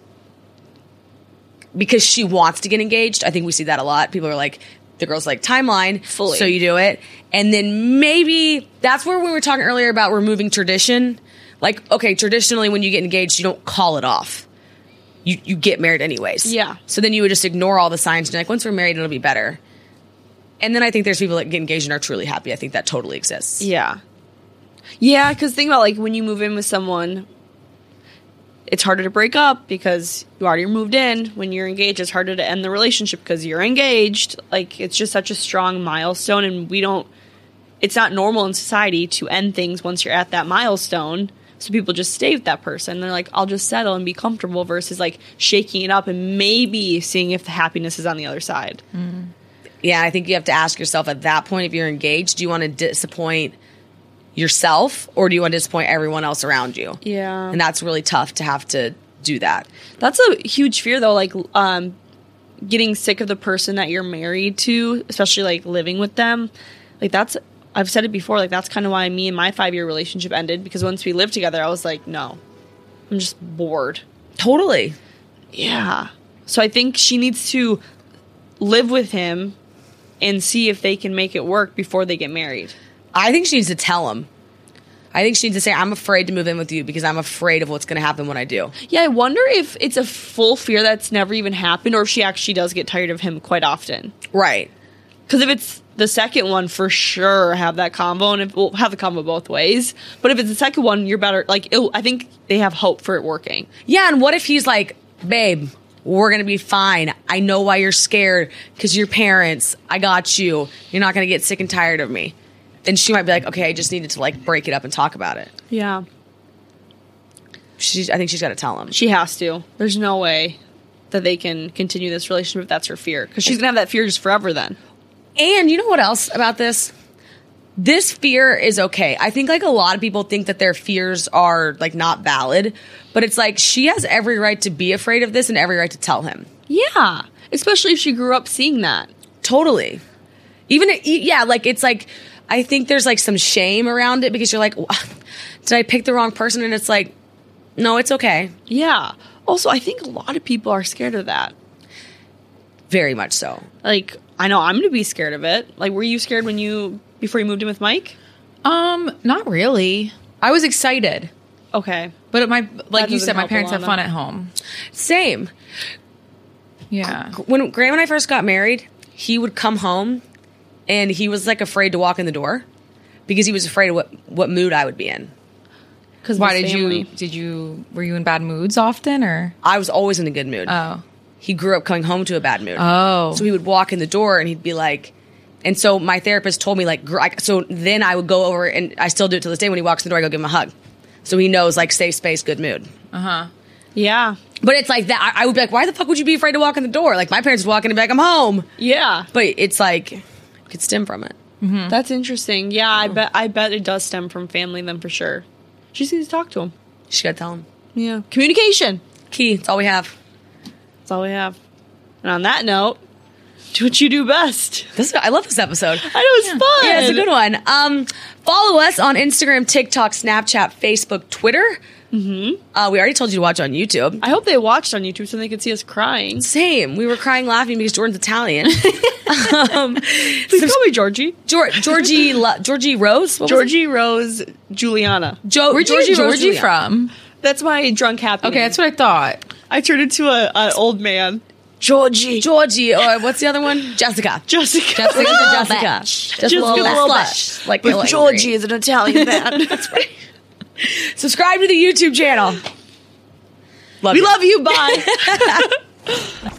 because she wants to get engaged. I think we see that a lot. People are like, the girl's like, timeline, Fully. so you do it. And then maybe that's where we were talking earlier about removing tradition. Like, okay, traditionally when you get engaged, you don't call it off. You you get married anyways. Yeah. So then you would just ignore all the signs and you're like, once we're married, it'll be better. And then I think there's people that get engaged and are truly happy. I think that totally exists. yeah. Yeah, because think about like when you move in with someone, it's harder to break up because you already moved in. When you're engaged, it's harder to end the relationship because you're engaged. Like, it's just such a strong milestone, and we don't, it's not normal in society to end things once you're at that milestone. So people just stay with that person. They're like, I'll just settle and be comfortable versus like shaking it up and maybe seeing if the happiness is on the other side. Yeah, I think you have to ask yourself at that point, if you're engaged, do you want to disappoint yourself or do you want to disappoint everyone else around you? Yeah. And that's really tough to have to do that. That's a huge fear, though, like um, getting sick of the person that you're married to, especially like living with them. Like, that's, I've said it before, like, that's kind of why me and my five year relationship ended, because once we lived together, I was like, no, I'm just bored. Totally. Yeah. So I think she needs to live with him and see if they can make it work before they get married. I think she needs to tell him. I think she needs to say, I'm afraid to move in with you because I'm afraid of what's going to happen when I do. Yeah, I wonder if it's a full fear that's never even happened, or if she actually does get tired of him quite often. Right. Because if it's the second one, for sure have that combo, and if we'll have the combo both ways. But if it's the second one, you're better. Like, it, I think they have hope for it working. Yeah, and what if he's like, babe, we're going to be fine. I know why you're scared because your parents, I got you. You're not going to get sick and tired of me. Then she might be like, okay, I just needed to like break it up and talk about it. Yeah, She's, I think she's got to tell him. she has to. There's no way that they can continue this relationship if that's her fear, because she's gonna have that fear just forever. Then. And you know what else about this? This fear is okay. I think like a lot of people think that their fears are like not valid, but it's like she has every right to be afraid of this and every right to tell him. Yeah, especially if she grew up seeing that. Totally. Even, yeah, like it's like, I think there's like some shame around it because you're like, did I pick the wrong person? And it's like, no, it's okay. Yeah. Also, I think a lot of people are scared of that. Very much so. Like, I know I'm gonna be scared of it. Like, were you scared when you before you moved in with Mike? Um, not really. I was excited, Okay. but my like you doesn't said, my help parents a have lot, fun no. at home. Same. Yeah. When Graham and I first got married, he would come home and he was like afraid to walk in the door because he was afraid of what, what mood I would be in. Because Why did you? Did you? Were you in bad moods often, or? I was always in a good mood. Oh. He grew up coming home to a bad mood. Oh. So he would walk in the door and he'd be like, and so my therapist told me like, gr- I- so then I would go over and I still do it to this day. When he walks in the door, I go give him a hug. So he knows like safe space, good mood. Yeah. But it's like that. I, I would be like, why the fuck would you be afraid to walk in the door? Like my parents would walk in and be like, I'm home. Yeah. But it's like, it could stem from it. That's interesting. Yeah, I bet I bet it does stem from family then for sure. She just needs to talk to him. She got to tell him. Yeah. Communication. Key. It's all we have. That's all we have. And on that note, do what you do best. This I love this episode. I know it's fun. Yeah, it's a good one. Um, follow us on Instagram, TikTok, Snapchat, Facebook, Twitter. Mm-hmm. Uh, we already told you to watch on YouTube. I hope they watched on YouTube so they could see us crying. Same. We were crying laughing because Jordan's Italian. um, Please call me Georgie. Geor- Georgie La- Georgie Rose? What was Georgie Rose Juliana. it? Jo- Where'd you Georgie get Rose Georgie Juliana. from? That's my drunk happy Okay, name. that's what I thought. I turned into a an old man. Georgie. Georgie, or what's the other one? Jessica. Jessica. Jessica's a Jessica. Just, Just a little, a little slut. Like But little Georgie angry. is an Italian man. That's right. Subscribe to the YouTube channel. Love We you. love you. Bye.